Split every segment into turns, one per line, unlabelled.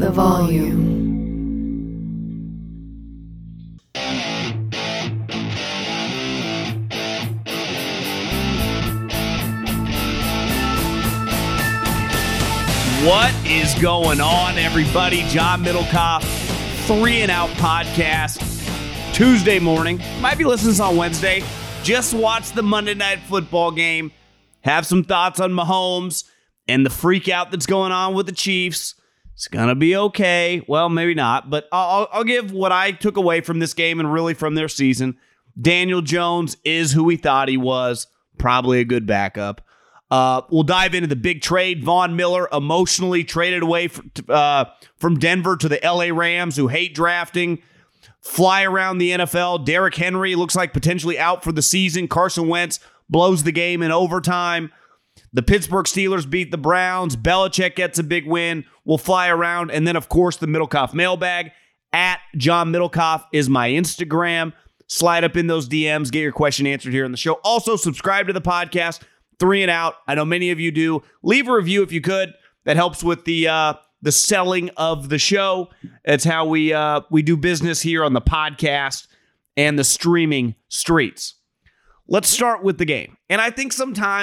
the volume.
What is going on, everybody? John Middlecoff, 3 and Out podcast, Tuesday morning. Might be listening on Wednesday. Just watched the Monday Night Football game. Have some thoughts on Mahomes and the freak out that's going on with the Chiefs. It's going to be okay. Well, maybe not, but I'll give what I took away from this game and really from their season. Daniel Jones is who we thought he was. Probably a good backup. We'll dive into the big trade. Von Miller emotionally traded away from Denver to the LA Rams, who hate drafting. Fly around the NFL. Derrick Henry looks like potentially out for the season. Carson Wentz blows the game in overtime. The Pittsburgh Steelers beat the Browns. Belichick gets a big win. We'll fly around. And then, of course, the Middlecoff mailbag. At John Middlecoff is my Instagram. Slide up in those DMs. Get your question answered here on the show. Also, subscribe to the podcast. 3 and Out. I know many of you do. Leave a review if you could. That helps with the selling of the show. It's how we do business here on the podcast and the streaming streets. Let's start with the game. And I think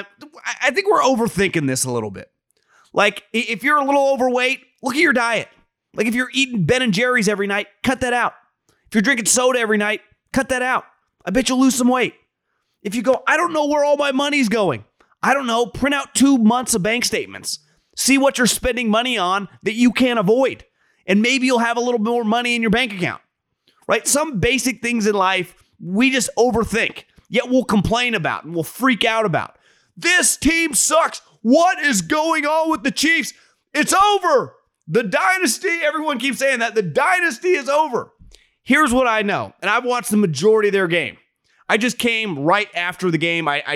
we're overthinking this a little bit. Like, if you're a little overweight, look at your diet. Like, if you're eating Ben & Jerry's every night, cut that out. If you're drinking soda every night, cut that out. I bet you'll lose some weight. If you go, I don't know where all my money's going. I don't know, print out 2 months of bank statements. See what you're spending money on that you can't avoid. And maybe you'll have a little more money in your bank account, right? Some basic things in life we just overthink, yet we'll complain about and we'll freak out about. This team sucks. What is going on with the Chiefs? It's over. The dynasty, everyone keeps saying that. The dynasty is over. Here's what I know, and I've watched the majority of their game. I just came right after the game. I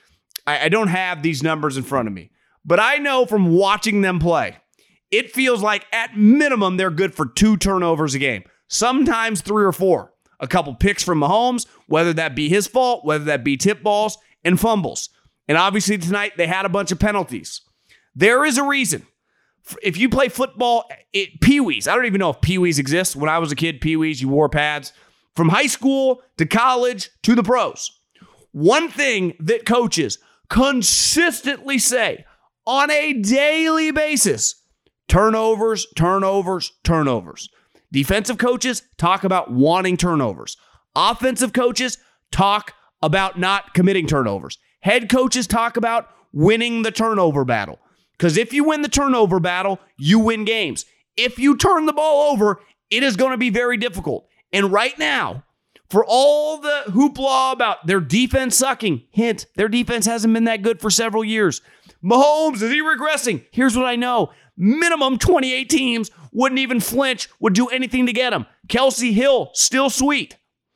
don't have these numbers in front of me, but I know from watching them play, it feels like at minimum they're good for 2 turnovers a game, sometimes 3 or 4. A couple picks from Mahomes, whether that be his fault, whether that be tip balls and fumbles. And obviously tonight they had a bunch of penalties. There is a reason. If you play football, Pee-wees, I don't even know if Pee-wees exist. When I was a kid, Pee-wees, you wore pads. From high school to college to the pros. One thing that coaches consistently say on a daily basis: turnovers, turnovers, turnovers. Defensive coaches talk about wanting turnovers. Offensive coaches talk about not committing turnovers. Head coaches talk about winning the turnover battle. Because if you win the turnover battle, you win games. If you turn the ball over, it is going to be very difficult. And right now, for all the hoopla about their defense sucking, hint, their defense hasn't been that good for several years. Mahomes, is he regressing? Here's what I know. Minimum 28 teams wouldn't even flinch, would do anything to get him. Kelsey Hill, still sweet.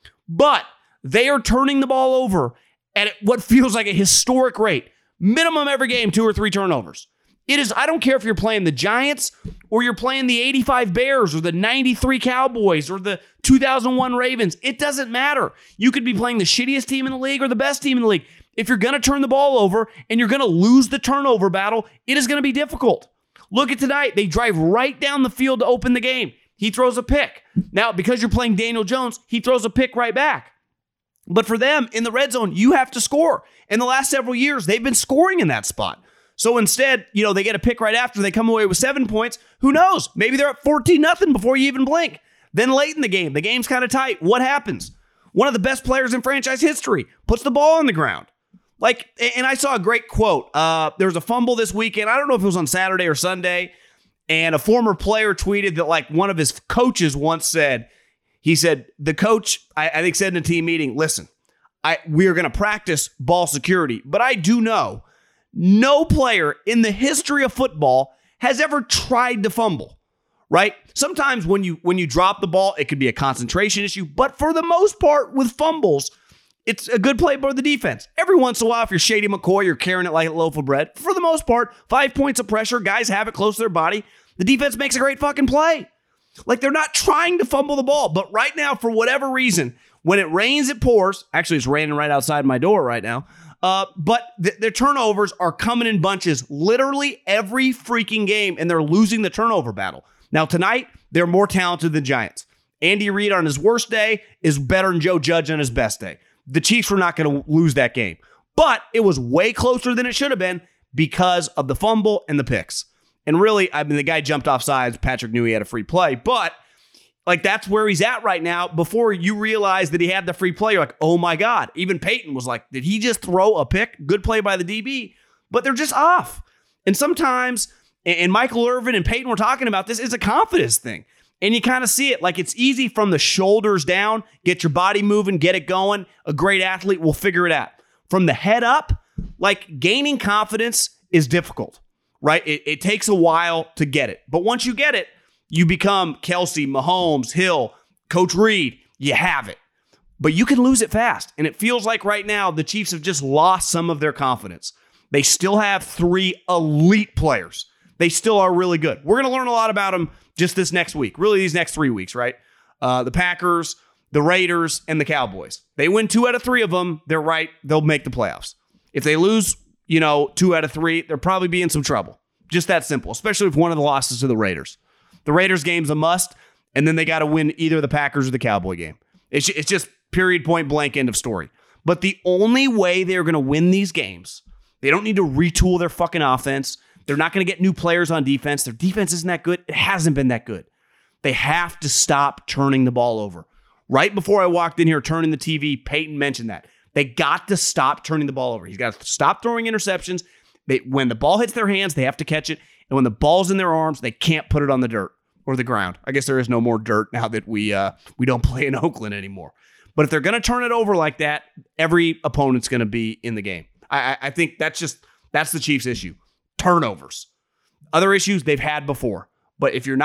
But they are turning the ball over at what feels like a historic rate. Minimum every game, 2 or 3 turnovers. It is, I don't care if you're playing the Giants or you're playing the 85 Bears or the 93 Cowboys or the 2001 Ravens. It doesn't matter. You could be playing the shittiest team in the league or the best team in the league. If you're going to turn the ball over and you're going to lose the turnover battle, it is going to be difficult. Look at tonight. They drive right down the field to open the game. He throws a pick. Now, because you're playing Daniel Jones, he throws a pick right back. But for them, in the red zone, you have to score. In the last several years, they've been scoring in that spot. So instead, they get a pick right after. They come away with 7 points. Who knows? Maybe they're up 14-0 before you even blink. Then late in the game's kind of tight. What happens? One of the best players in franchise history puts the ball on the ground. And I saw a great quote. There was a fumble this weekend. I don't know if it was on Saturday or Sunday. And a former player tweeted that one of his coaches once said, the coach, I think said in a team meeting, listen, we are going to practice ball security, but I do know no player in the history of football has ever tried to fumble, right? Sometimes when you drop the ball, it could be a concentration issue, but for the most part with fumbles, it's a good play by the defense. Every once in a while, if you're Shady McCoy, you're carrying it like a loaf of bread. For the most part, 5 points of pressure, guys have it close to their body. The defense makes a great fucking play. They're not trying to fumble the ball, but right now, for whatever reason, when it rains, it pours. Actually, it's raining right outside my door right now. But their turnovers are coming in bunches literally every freaking game, and they're losing the turnover battle. Now, tonight, they're more talented than Giants. Andy Reid on his worst day is better than Joe Judge on his best day. The Chiefs were not going to lose that game. But it was way closer than it should have been because of the fumble and the picks. And really, the guy jumped off sides. Patrick knew he had a free play. But, that's where he's at right now. Before you realize that he had the free play, you're like, oh my God. Even Peyton was like, did he just throw a pick? Good play by the DB. But they're just off. And sometimes, and Michael Irvin and Peyton were talking about this, it's a confidence thing. And you kind of see it. It's easy from the shoulders down. Get your body moving. Get it going. A great athlete will figure it out. From the head up, gaining confidence is difficult, right? It takes a while to get it. But once you get it, you become Kelsey, Mahomes, Hill, Coach Reid. You have it. But you can lose it fast. And it feels like right now the Chiefs have just lost some of their confidence. They still have 3 elite players. They still are really good. We're going to learn a lot about them just this next week. Really, these next 3 weeks, right? The Packers, the Raiders, and the Cowboys. They win 2 out of 3 of them, they're right. They'll make the playoffs. If they lose, 2 out of 3, they'll probably be in some trouble. Just that simple, especially if one of the losses to the Raiders. The Raiders game's a must, and then they got to win either the Packers or the Cowboy game. It's just period, point blank, end of story. But the only way they're going to win these games, they don't need to retool their fucking offense. They're not going to get new players on defense. Their defense isn't that good. It hasn't been that good. They have to stop turning the ball over. Right before I walked in here turning the TV, Peyton mentioned that. They got to stop turning the ball over. He's got to stop throwing interceptions. When the ball hits their hands, they have to catch it. And when the ball's in their arms, they can't put it on the dirt or the ground. I guess there is no more dirt now that we don't play in Oakland anymore. But if they're going to turn it over like that, every opponent's going to be in the game. I think that's the Chiefs' issue. Turnovers. Other issues they've had before. But if they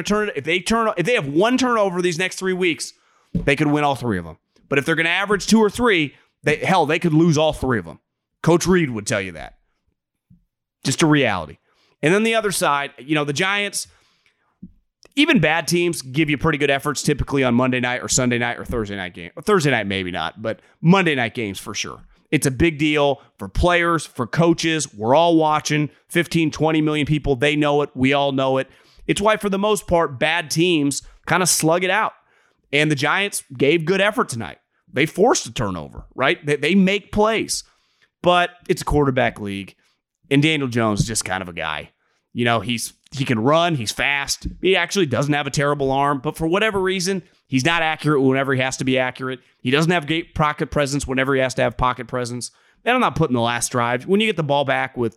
have one turnover these next 3 weeks, they could win all 3 of them. But if they're going to average 2 or 3, they could lose all 3 of them. Coach Reid would tell you that. Just a reality. And then the other side, the Giants, even bad teams give you pretty good efforts typically on Monday night or Sunday night or Thursday night game. Thursday night maybe not, but Monday night games for sure. It's a big deal for players, for coaches. We're all watching. 15, 20 million people, they know it. We all know it. It's why, for the most part, bad teams kind of slug it out. And the Giants gave good effort tonight. They forced a turnover, right? They make plays. But it's a quarterback league. And Daniel Jones is just kind of a guy. He can run. He's fast. He actually doesn't have a terrible arm. But for whatever reason, he's not accurate whenever he has to be accurate. He doesn't have great pocket presence whenever he has to have pocket presence. And I'm not putting the last drive. When you get the ball back with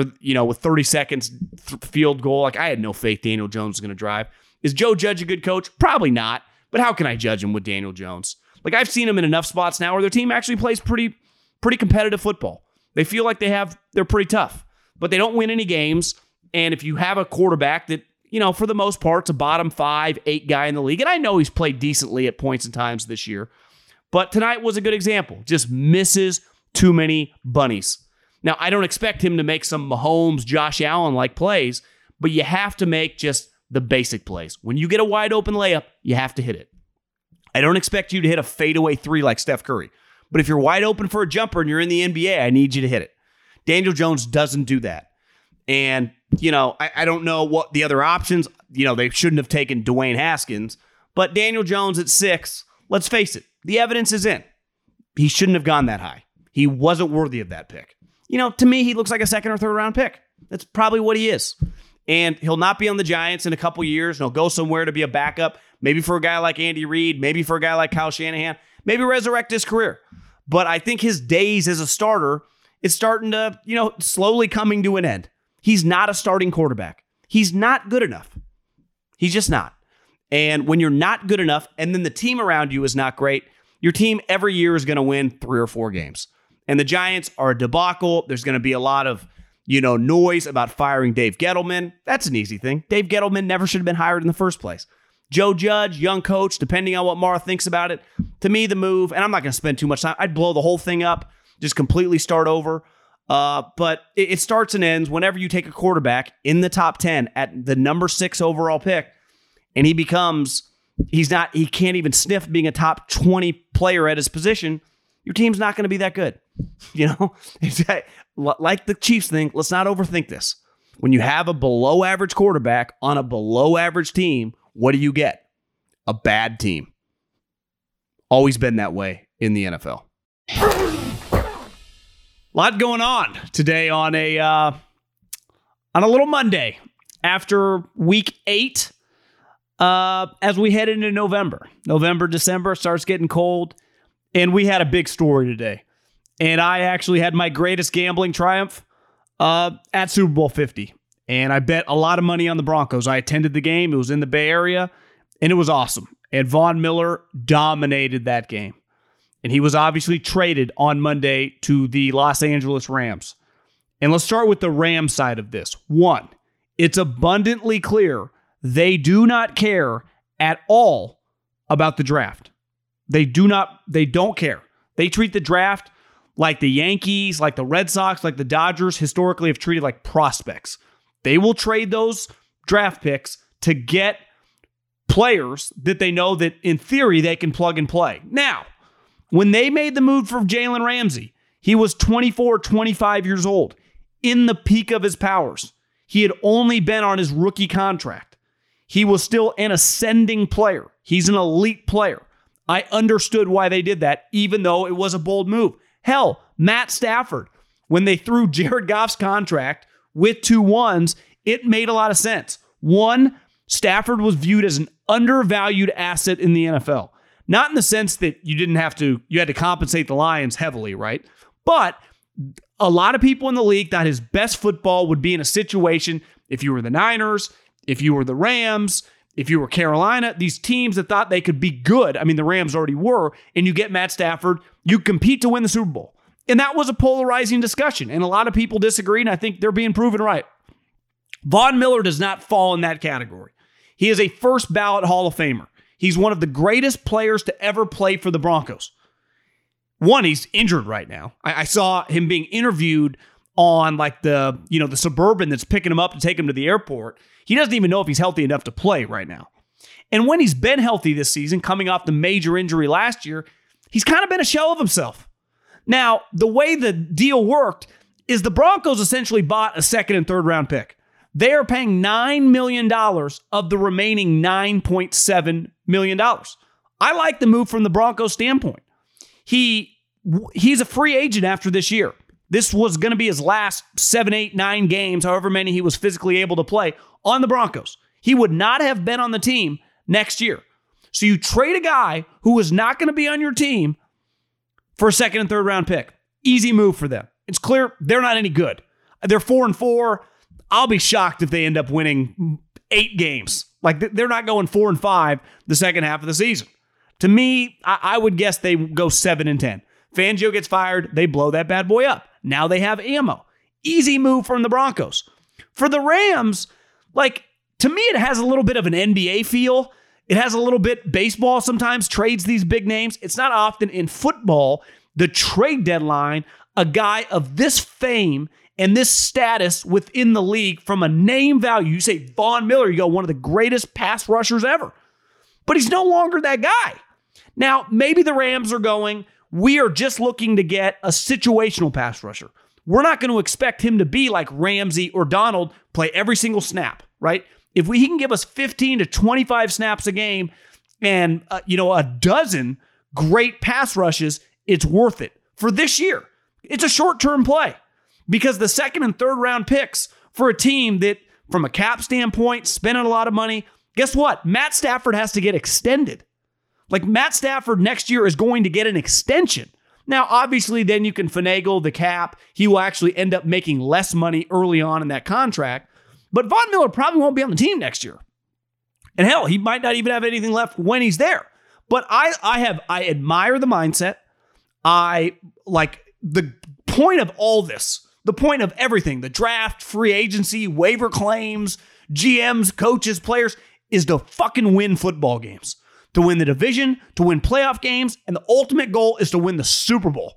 30 seconds field goal, I had no faith Daniel Jones is going to drive. Is Joe Judge a good coach? Probably not. But how can I judge him with Daniel Jones? I've seen him in enough spots now where their team actually plays pretty competitive football. They feel like they're pretty tough, but they don't win any games. And if you have a quarterback that, for the most part, is a bottom 5, 8 guy in the league, and I know he's played decently at points and times this year, but tonight was a good example. Just misses too many bunnies. Now, I don't expect him to make some Mahomes, Josh Allen-like plays, but you have to make just the basic plays. When you get a wide open layup, you have to hit it. I don't expect you to hit a fadeaway 3 like Steph Curry, but if you're wide open for a jumper and you're in the NBA, I need you to hit it. Daniel Jones doesn't do that. And, I don't know what the other options, they shouldn't have taken Dwayne Haskins, but Daniel Jones at 6, let's face it, the evidence is in. He shouldn't have gone that high. He wasn't worthy of that pick. To me, he looks like a 2nd or 3rd round pick. That's probably what he is. And he'll not be on the Giants in a couple years. And he'll go somewhere to be a backup, maybe for a guy like Andy Reid, maybe for a guy like Kyle Shanahan, maybe resurrect his career. But I think his days as a starter is starting to, slowly coming to an end. He's not a starting quarterback. He's not good enough. He's just not. And when you're not good enough, and then the team around you is not great, your team every year is going to win 3 or 4 games. And the Giants are a debacle. There's going to be a lot of, noise about firing Dave Gettleman. That's an easy thing. Dave Gettleman never should have been hired in the first place. Joe Judge, young coach, depending on what Mara thinks about it. To me, the move, and I'm not going to spend too much time, I'd blow the whole thing up, just completely start over. But it starts and ends whenever you take a quarterback in the top 10 at the number 6 overall pick, and he can't even sniff being a top 20 player at his position. Your team's not going to be that good. It's like the Chiefs thing. Let's not overthink this. When you have a below average quarterback on a below average team, what do you get? A bad team. Always been that way in the NFL. A lot going on today on a little Monday after week 8. As we head into November, December starts getting cold, and we had a big story today. And I actually had my greatest gambling triumph at Super Bowl 50. And I bet a lot of money on the Broncos. I attended the game. It was in the Bay Area, and it was awesome. And Von Miller dominated that game. And he was obviously traded on Monday to the Los Angeles Rams. And let's start with the Rams side of this. 1, it's abundantly clear they do not care at all about the draft. They don't care. They treat the draft like the Yankees, like the Red Sox, like the Dodgers historically have treated like prospects. They will trade those draft picks to get players that they know that in theory they can plug and play. Now, when they made the move for Jalen Ramsey, he was 24, 25 years old, in the peak of his powers. He had only been on his rookie contract. He was still an ascending player. He's an elite player. I understood why they did that, even though it was a bold move. Hell, Matt Stafford, when they threw Jared Goff's contract with 2 ones, it made a lot of sense. 1, Stafford was viewed as an undervalued asset in the NFL. Not in the sense that you had to compensate the Lions heavily, right? But a lot of people in the league thought his best football would be in a situation, if you were the Niners, if you were the Rams, if you were Carolina, these teams that thought they could be good. I mean, the Rams already were, and you get Matt Stafford, you compete to win the Super Bowl. And that was a polarizing discussion, and a lot of people disagree, and I think they're being proven right. Von Miller does not fall in that category. He is a first ballot Hall of Famer. He's one of the greatest players to ever play for the Broncos. 1, he's injured right now. I saw him being interviewed on like the Suburban that's picking him up to take him to the airport. He doesn't even know if he's healthy enough to play right now. And when he's been healthy this season, coming off the major injury last year, he's kind of been a shell of himself. Now, the way the deal worked is the Broncos essentially bought a 2nd and 3rd round pick. They are paying $9 million of the remaining $9.7 million. I like the move from the Broncos standpoint. He's a free agent after this year. This was going to be his last 7, 8, 9 games, however many he was physically able to play on the Broncos. He would not have been on the team next year. So you trade a guy who is not going to be on your team for a 2nd and 3rd round pick. Easy move for them. It's clear they're not any good. They're 4-4. I'll be shocked if they end up winning 8 games. Like they're not going 4-5 the second half of the season. To me, I would guess they go 7-10. Fangio gets fired. They blow that bad boy up. Now they have ammo. Easy move from the Broncos. For the Rams, to me, it has a little bit of an NBA feel. It has a little bit baseball sometimes trades these big names. It's not often in football, the trade deadline, a guy of this fame and this status within the league from a name value. You say Von Miller, you go one of the greatest pass rushers ever. But he's no longer that guy. Now, maybe the Rams are going, we are just looking to get a situational pass rusher. We're not going to expect him to be like Ramsey or Donald, play every single snap, right? If he can give us 15 to 25 snaps a game and a dozen great pass rushes, it's worth it. For this year, it's a short-term play because the 2nd and 3rd round picks for a team that, from a cap standpoint, spending a lot of money, guess what? Matt Stafford has to get extended. Matt Stafford next year is going to get an extension. Now, obviously, then you can finagle the cap. He will actually end up making less money early on in that contract. But Von Miller probably won't be on the team next year. And hell, he might not even have anything left when he's there. But I admire the mindset. I like the point of all this, the point of everything, the draft, free agency, waiver claims, GMs, coaches, players, is to fucking win football games. To win the division, to win playoff games, and the ultimate goal is to win the Super Bowl.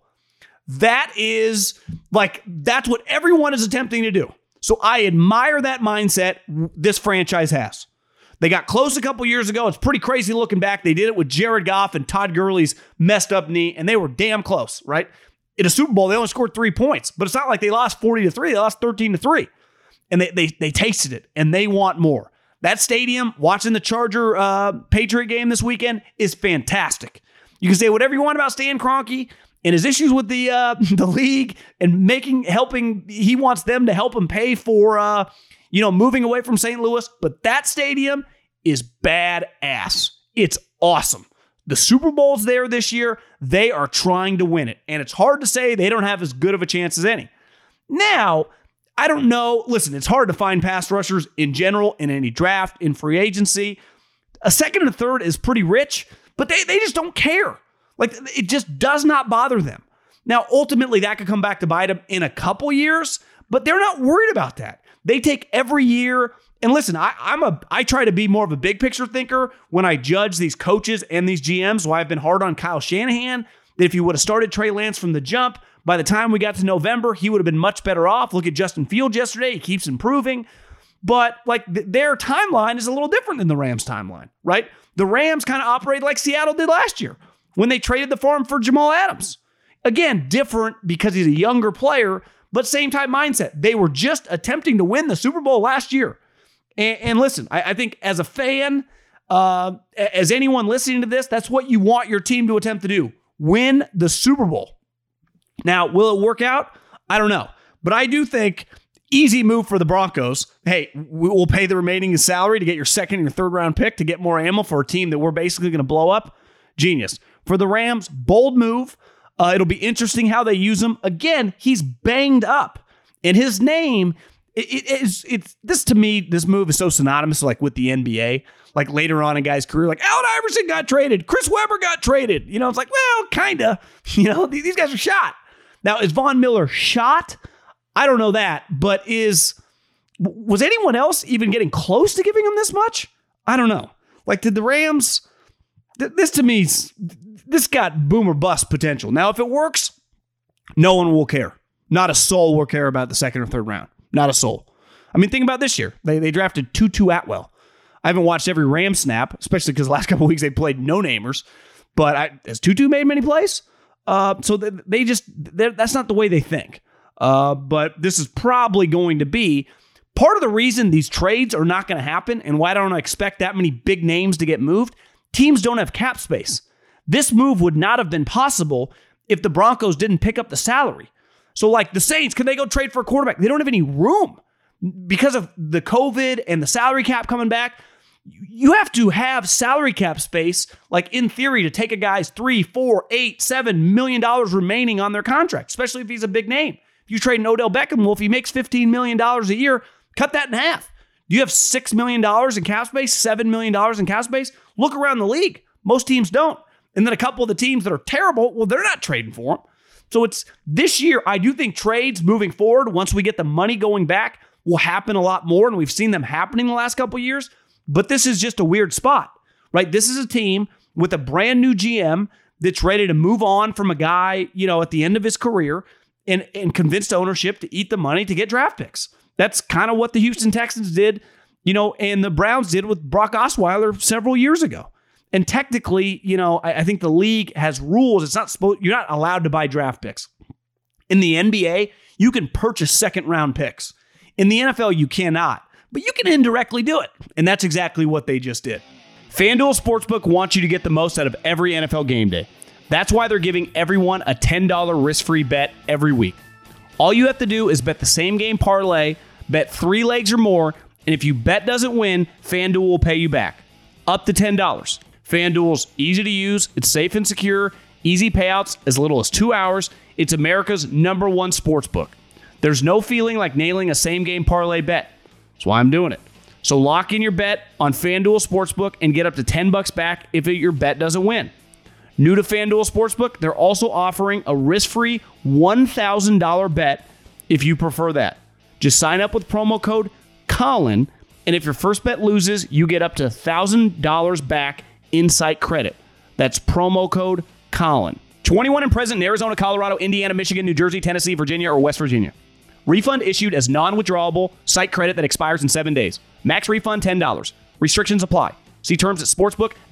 That's what everyone is attempting to do. So I admire that mindset this franchise has. They got close a couple years ago. It's pretty crazy looking back. They did it with Jared Goff and Todd Gurley's messed up knee, and they were damn close, right? In a Super Bowl, they only scored 3 points, but it's not like they lost 40-3. They lost 13-3. and they tasted it, and they want more. That stadium, watching the Charger Patriot game this weekend, is fantastic. You can say whatever you want about Stan Kroenke and his issues with the league and he wants them to help him pay for moving away from St. Louis, but that stadium is badass. It's awesome. The Super Bowl's there this year. They are trying to win it, and it's hard to say they don't have as good of a chance as any. Now, I don't know. Listen, it's hard to find pass rushers in general in any draft, in free agency. A second and a third is pretty rich, but they just don't care. Like, it just does not bother them. Now, ultimately, that could come back to bite them in a couple years, but they're not worried about that. They take every year. And listen, I try to be more of a big picture thinker when I judge these coaches and these GMs. Why I've been hard on Kyle Shanahan, that if he would have started Trey Lance from the jump, by the time we got to November, he would have been much better off. Look at Justin Fields yesterday. He keeps improving. But like their timeline is a little different than the Rams' timeline, right? The Rams kind of operate like Seattle did last year when they traded the farm for Jamal Adams. Again, different because he's a younger player, but same type mindset. They were just attempting to win the Super Bowl last year. And listen, I think as a fan, as anyone listening to this, that's what you want your team to attempt to do. Win the Super Bowl. Now, will it work out? I don't know. But I do think easy move for the Broncos. Hey, we'll pay the remaining salary to get your second and your third round pick to get more ammo for a team that we're basically going to blow up. Genius. For the Rams, bold move. It'll be interesting how they use him. Again, he's banged up. And his name, to me, this move is so synonymous like with the NBA. Like later on in guys' career, like Allen Iverson got traded. Chris Webber got traded. It's like, well, kind of. These guys are shot. Now, is Von Miller shot? I don't know that. But was anyone else even getting close to giving him this much? I don't know. Like, did the Rams... This to me, this got boom or bust potential. Now, if it works, no one will care. Not a soul will care about the second or third round. Not a soul. I mean, think about this year. They drafted Tutu Atwell. I haven't watched every Ram snap, especially because the last couple of weeks they played no-namers. But has Tutu made many plays? So that's not the way they think. But this is probably going to be part of the reason these trades are not going to happen and why I don't expect that many big names to get moved. Teams don't have cap space. This move would not have been possible if the Broncos didn't pick up the salary. So like the Saints, can they go trade for a quarterback? They don't have any room because of the COVID and the salary cap coming back. You have to have salary cap space, like in theory, to take a guy's $3, $4, $8, $7 million remaining on their contract, especially if he's a big name. If you trade an Odell Beckham, well, if he makes $15 million a year, cut that in half. Do you have $6 million in cap space, $7 million in cap space? Look around the league. Most teams don't. And then a couple of the teams that are terrible, well, they're not trading for them. So it's this year, I do think trades moving forward, once we get the money going back, will happen a lot more. And we've seen them happening the last couple of years. But this is just a weird spot, right? This is a team with a brand new GM that's ready to move on from a guy, at the end of his career and convinced ownership to eat the money to get draft picks. That's kind of what the Houston Texans did, and the Browns did with Brock Osweiler several years ago. And technically, I think the league has rules. You're not allowed to buy draft picks. In the NBA, you can purchase second round picks. In the NFL, you cannot, but you can indirectly do it. And that's exactly what they just did. FanDuel Sportsbook wants you to get the most out of every NFL game day. That's why they're giving everyone a $10 risk-free bet every week. All you have to do is bet the same game parlay, bet 3 legs or more, and if you bet doesn't win, FanDuel will pay you back. Up to $10. FanDuel's easy to use, it's safe and secure, easy payouts as little as 2 hours. It's America's #1 sportsbook. There's no feeling like nailing a same-game parlay bet. That's why I'm doing it. So lock in your bet on FanDuel Sportsbook and get up to $10 back if your bet doesn't win. New to FanDuel Sportsbook, they're also offering a risk-free $1,000 bet if you prefer that. Just sign up with promo code Colin, and if your first bet loses, you get up to $1,000 back in site credit. That's promo code Colin. 21 and present in Arizona, Colorado, Indiana, Michigan, New Jersey, Tennessee, Virginia, or West Virginia. Refund issued as non-withdrawable site credit that expires in 7 days. Max refund $10. Restrictions apply. See terms at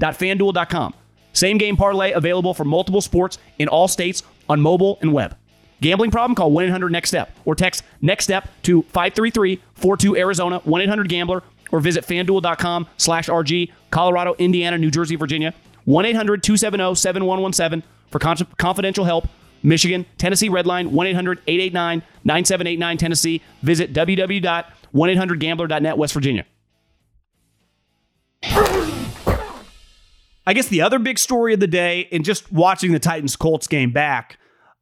sportsbook.fanduel.com. Same game parlay available for multiple sports in all states on mobile and web.
Gambling problem? Call 1-800-NEXT-STEP or text NEXT STEP to 533-42-ARIZONA, 1-800-GAMBLER, or visit FanDuel.com/RG, Colorado, Indiana, New Jersey, Virginia, 1-800-270-7117 for confidential help. Michigan, Tennessee Redline, 1-800-889-9789 Tennessee. Visit www.1800gambler.net, West Virginia.
I guess the other big story of the day, and just watching the Titans-Colts game back,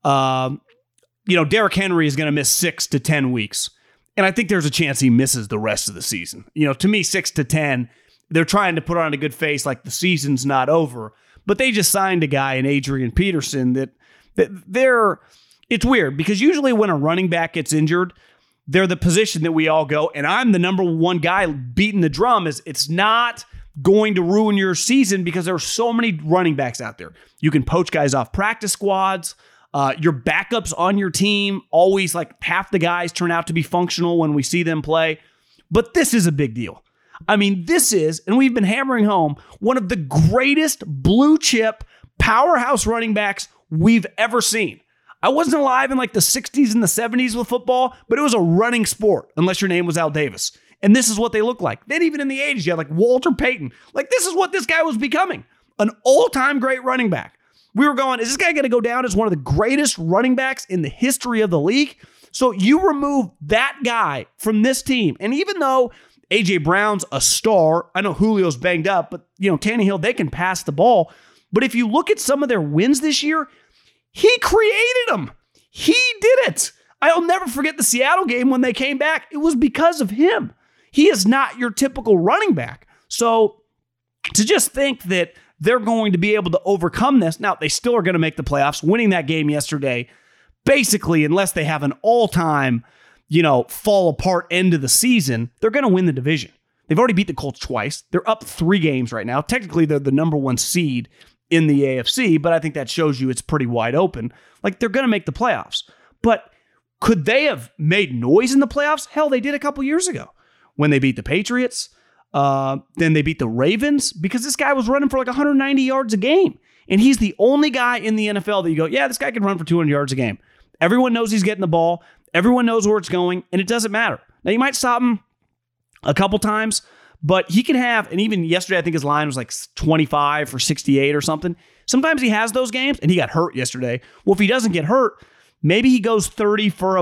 Derrick Henry is going to miss 6 to 10 weeks. And I think there's a chance he misses the rest of the season. To me, 6 to 10, they're trying to put on a good face like the season's not over. But they just signed a guy in Adrian Peterson that it's weird because usually when a running back gets injured, they're the position that we all go, and I'm the number one guy beating the drum, is it's not going to ruin your season because there are so many running backs out there. You can poach guys off practice squads. Your backups on your team, always like half the guys turn out to be functional when we see them play. But this is a big deal. I mean, this is, and we've been hammering home, one of the greatest blue chip powerhouse running backs we've ever seen. I wasn't alive in like the 60s and the 70s with football, but it was a running sport unless your name was Al Davis. And this is what they look like. Then even in the 80s, you had like Walter Payton. Like this is what this guy was becoming. An all-time great running back. We were going, is this guy going to go down as one of the greatest running backs in the history of the league? So you remove that guy from this team. And even though A.J. Brown's a star, I know Julio's banged up, but Tannehill, they can pass the ball. But if you look at some of their wins this year, he created them. He did it. I'll never forget the Seattle game when they came back. It was because of him. He is not your typical running back. So to just think that they're going to be able to overcome this. Now, they still are going to make the playoffs. Winning that game yesterday, basically, unless they have an all-time, fall apart end of the season, they're going to win the division. They've already beat the Colts twice. They're up 3 games right now. Technically, they're the number 1 seed in the AFC, but I think that shows you it's pretty wide open. Like, they're going to make the playoffs. But could they have made noise in the playoffs? Hell, they did a couple years ago when they beat the Patriots. Then they beat the Ravens because this guy was running for like 190 yards a game. And he's the only guy in the NFL that you go, yeah, this guy can run for 200 yards a game. Everyone knows he's getting the ball. Everyone knows where it's going, and it doesn't matter. Now, you might stop him a couple times, but he can have, and even yesterday, I think his line was like 25 for 68 or something. Sometimes he has those games, and he got hurt yesterday. Well, if he doesn't get hurt, maybe he goes 30 for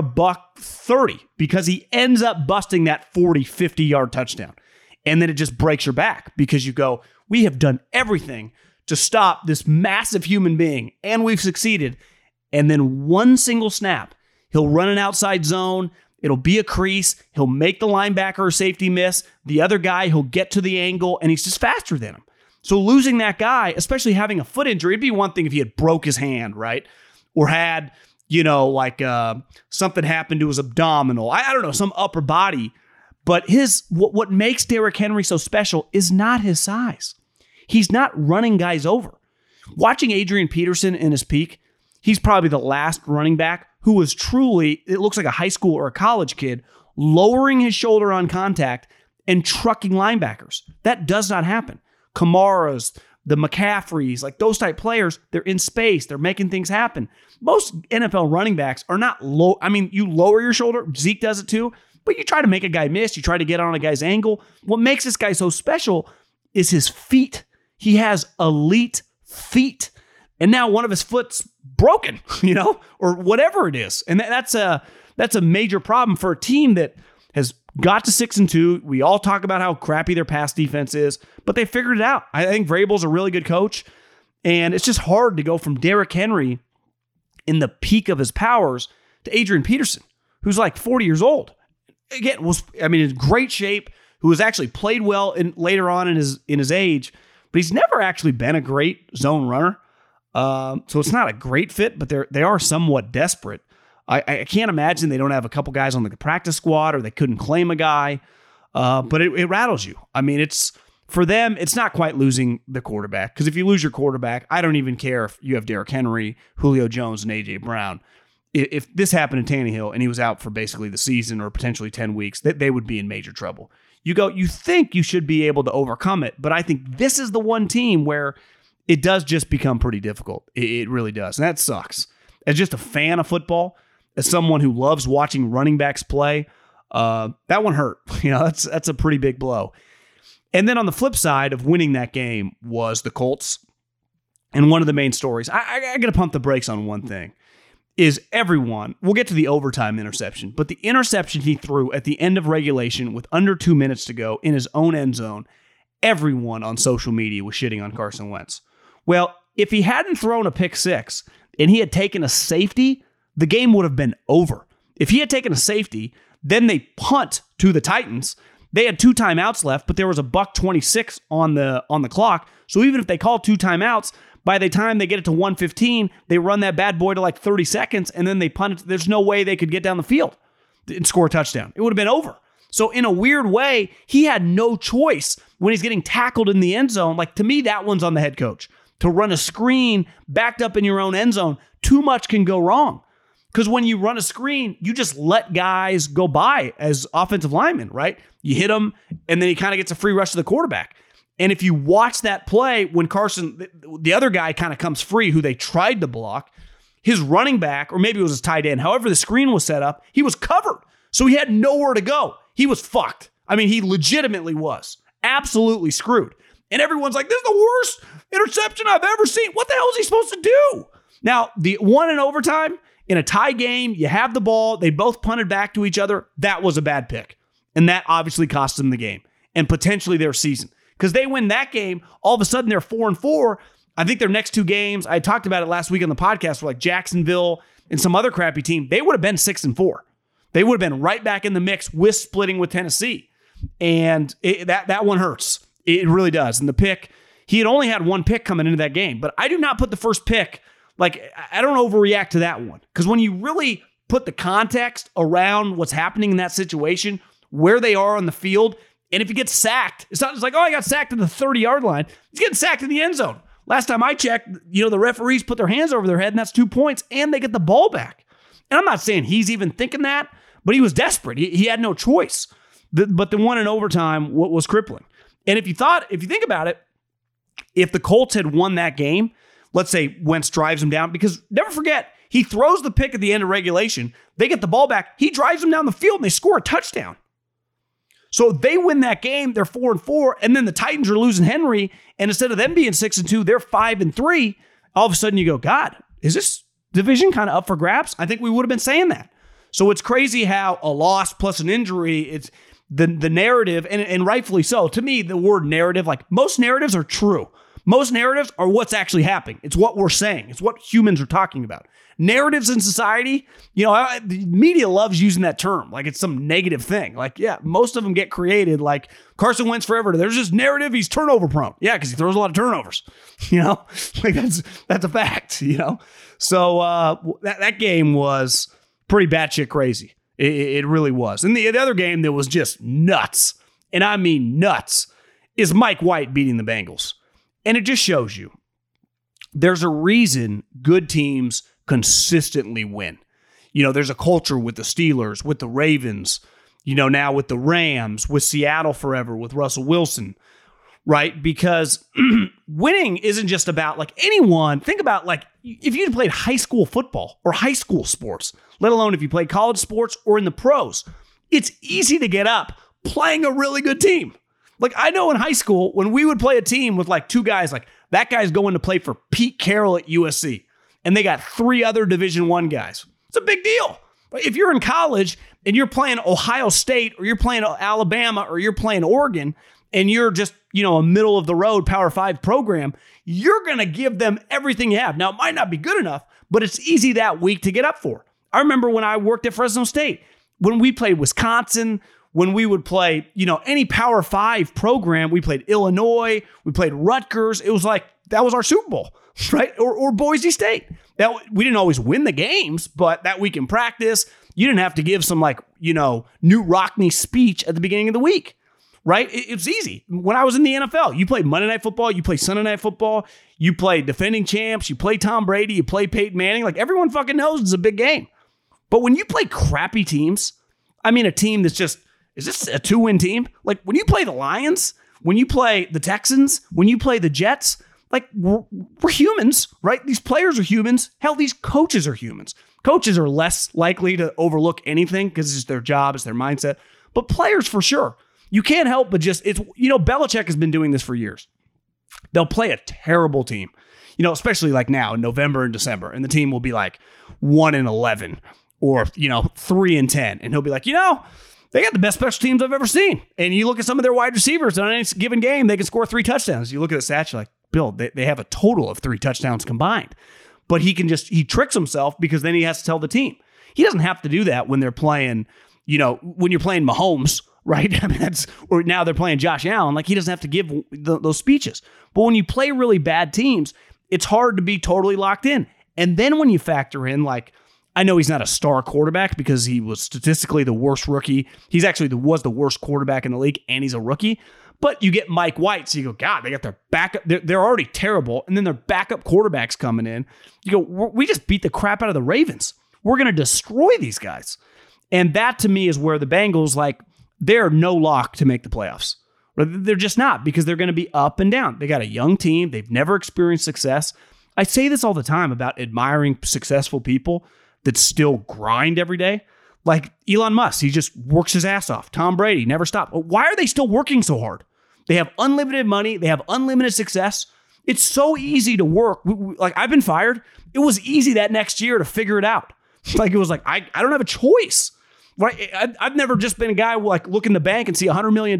$130 because he ends up busting that 40, 50-yard touchdown. And then it just breaks your back because you go, we have done everything to stop this massive human being, and we've succeeded. And then one single snap, he'll run an outside zone. It'll be a crease. He'll make the linebacker or safety miss. The other guy, he'll get to the angle, and he's just faster than him. So losing that guy, especially having a foot injury, it'd be one thing if he had broke his hand, right? Or had, something happened to his abdominal. I don't know, some upper body. But what makes Derrick Henry so special is not his size. He's not running guys over. Watching Adrian Peterson in his peak, he's probably the last running back who was truly, it looks like a high school or a college kid, lowering his shoulder on contact and trucking linebackers. That does not happen. Kamara's, the McCaffreys, like those type players, they're in space. They're making things happen. Most NFL running backs are not low. I mean, you lower your shoulder. Zeke does it too. But you try to make a guy miss. You try to get on a guy's angle. What makes this guy so special is his feet. He has elite feet. And now one of his foot's broken, or whatever it is. And that's a major problem for a team that has got to 6-2. We all talk about how crappy their pass defense is, but they figured it out. I think Vrabel's a really good coach. And it's just hard to go from Derrick Henry in the peak of his powers to Adrian Peterson, who's like 40 years old. Again, in great shape, who has actually played well later on in his age, but he's never actually been a great zone runner. So it's not a great fit, but they are somewhat desperate. I can't imagine they don't have a couple guys on the practice squad or they couldn't claim a guy, but it rattles you. I mean, for them, it's not quite losing the quarterback, because if you lose your quarterback, I don't even care if you have Derrick Henry, Julio Jones, and A.J. Brown. If this happened to Tannehill and he was out for basically the season or potentially 10 weeks, they would be in major trouble. You think you should be able to overcome it, but I think this is the one team where it does just become pretty difficult. It really does. And that sucks. As just a fan of football,
as someone who loves watching running backs play, that one hurt. That's a pretty big blow. And then on the flip side of winning that game was the Colts. And one of the main stories, I got to pump the brakes on one thing, is everyone, we'll get to the overtime interception, but the interception he threw at the end of regulation with under 2 minutes to go in his own end zone, everyone on social media was shitting on Carson Wentz. Well, if he hadn't thrown a pick six and he had taken a safety, the game would have been over. If he had taken a safety, then they punt to the Titans. They had 2 timeouts left, but there was a $1:26 on the clock. So even if they call 2 timeouts, by the time they get it to 1:15, they run that bad boy to like 30 seconds, and then they punt it. There's no way they could get down the field and score a touchdown. It would have been over. So in a weird way, he had no choice when he's getting tackled in the end zone. Like, to me, that one's on the head coach. To run a screen backed up in your own end zone, too much can go wrong. Because when you run a screen, you just let guys go by as offensive linemen, right? You hit them, and then he kind of gets a free rush to the quarterback. And if you watch that play, when Carson, the other guy kind of comes free, who they tried to block, his running back, or maybe it was his tight end, however the screen was set up, he was covered. So he had nowhere to go. He was fucked. I mean, he legitimately was. Absolutely screwed. And everyone's like, this is the worst interception I've ever seen. What the hell is he supposed to do? Now, the one in overtime, in a tie game, you have the ball, they both punted back to each other. That was a bad pick. And that obviously cost them the game and potentially their season. Because they win that game, all of a sudden they're 4-4. I think their next 2 games, I talked about it last week on the podcast, were like Jacksonville and some other crappy team. They would have been 6-4. They would have been right back in the mix with splitting with Tennessee. And that one hurts. It really does. And the pick, he had only had 1 pick coming into that game. But I do not put the first pick, like, I don't overreact to that one. Because when you really put the context around what's happening in that situation, where they are on the field, and if he gets sacked, it's not just like, oh, I got sacked at the 30-yard line. He's getting sacked in the end zone. Last time I checked, the referees put their hands over their head, and that's 2 points, and they get the ball back. And I'm not saying he's even thinking that, but he was desperate. He had no choice. But the one in overtime was crippling. And if you think about it, if the Colts had won that game, let's say Wentz drives him down, because never forget, he throws the pick at the end of regulation. They get the ball back. He drives them down the field, and they score a touchdown. So they win that game, they're 4-4, and then the Titans are losing Henry, and instead of them being 6-2, they're 5-3. All of a sudden you go, God, is this division kind of up for grabs? I think we would have been saying that. So it's crazy how a loss plus an injury, it's the narrative, and rightfully so. To me, the word narrative, like, most narratives are true. Most narratives are what's actually happening. It's what we're saying. It's what humans are talking about. Narratives in society, the media loves using that term like it's some negative thing. Like, yeah, most of them get created like Carson Wentz forever. There's this narrative, he's turnover prone. Yeah, because he throws a lot of turnovers. Like that's a fact. So that game was pretty batshit crazy. It really was. And the other game that was just nuts, and I mean nuts, is Mike White beating the Bengals. And it just shows you there's a reason good teams consistently win. There's a culture with the Steelers, with the Ravens, now with the Rams, with Seattle forever, with Russell Wilson, right? Because winning isn't just about, like, anyone. Think about, like, if you played high school football or high school sports, let alone if you played college sports or in the pros, it's easy to get up playing a really good team. Like, I know in high school, when we would play a team with like 2 guys, like that guy's going to play for Pete Carroll at USC, and they got 3 other Division I guys. It's a big deal. But if you're in college and you're playing Ohio State, or you're playing Alabama, or you're playing Oregon, and you're just, a middle of the road Power 5 program, you're going to give them everything you have. Now, it might not be good enough, but it's easy that week to get up for. I remember when I worked at Fresno State, when we played Wisconsin, when we would play, any Power 5 program, we played Illinois, we played Rutgers. It was like, that was our Super Bowl, right? Or Boise State. We didn't always win the games, but that week in practice, you didn't have to give some New Rockne speech at the beginning of the week, right? It's easy. When I was in the NFL, you played Monday Night Football, you play Sunday Night Football, you play defending champs, you play Tom Brady, you play Peyton Manning. Like, everyone fucking knows it's a big game. But when you play crappy teams, I mean a team that's just, is this a 2-win team? Like, when you play the Lions, when you play the Texans, when you play the Jets, Like, we're humans, right? These players are humans. Hell, these coaches are humans. Coaches are less likely to overlook anything because it's their job, it's their mindset. But players, for sure. You can't help but Belichick has been doing this for years. They'll play a terrible team, especially like now in November and December, and the team will be like 1-11 or, 3-10. And he'll be like, they got the best special teams I've ever seen. And you look at some of their wide receivers on any given game, they can score 3 touchdowns. You look at the stats, you're like, Bill, they have a total of 3 touchdowns combined. But he tricks himself because then he has to tell the team. He doesn't have to do that when they're playing, when you're playing Mahomes, right? I mean, or now they're playing Josh Allen. Like, he doesn't have to give those speeches. But when you play really bad teams, it's hard to be totally locked in. And then when you factor in, like, I know he's not a star quarterback because he was statistically the worst rookie. He's actually was the worst quarterback in the league, and he's a rookie. But you get Mike White, so you go, God, they got their backup. They're already terrible, and then their backup quarterbacks coming in. You go, we just beat the crap out of the Ravens. We're going to destroy these guys. And that, to me, is where the Bengals, like, they're no lock to make the playoffs. They're just not, because they're going to be up and down. They got a young team. They've never experienced success. I say this all the time about admiring successful people that still grind every day. Like Elon Musk, he just works his ass off. Tom Brady, never stop. Why are they still working so hard? They have unlimited money. They have unlimited success. It's so easy to work. Like, I've been fired. It was easy that next year to figure it out. Like, it was like, I don't have a choice. Right? I've never just been a guy who, like, look in the bank and see $100 million.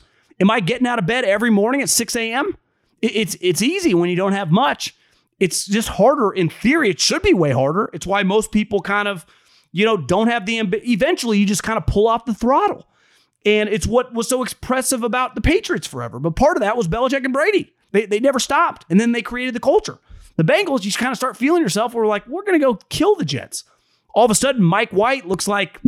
Am I getting out of bed every morning at 6 a.m.? It's easy when you don't have much. It's just harder. In theory, it should be way harder. It's why most people kind of, don't have eventually you just kind of pull off the throttle. And it's what was so expressive about the Patriots forever. But part of that was Belichick and Brady. They never stopped. And then they created the culture. The Bengals, you just kind of start feeling yourself. We're like, we're going to go kill the Jets. All of a sudden, Mike White looks like,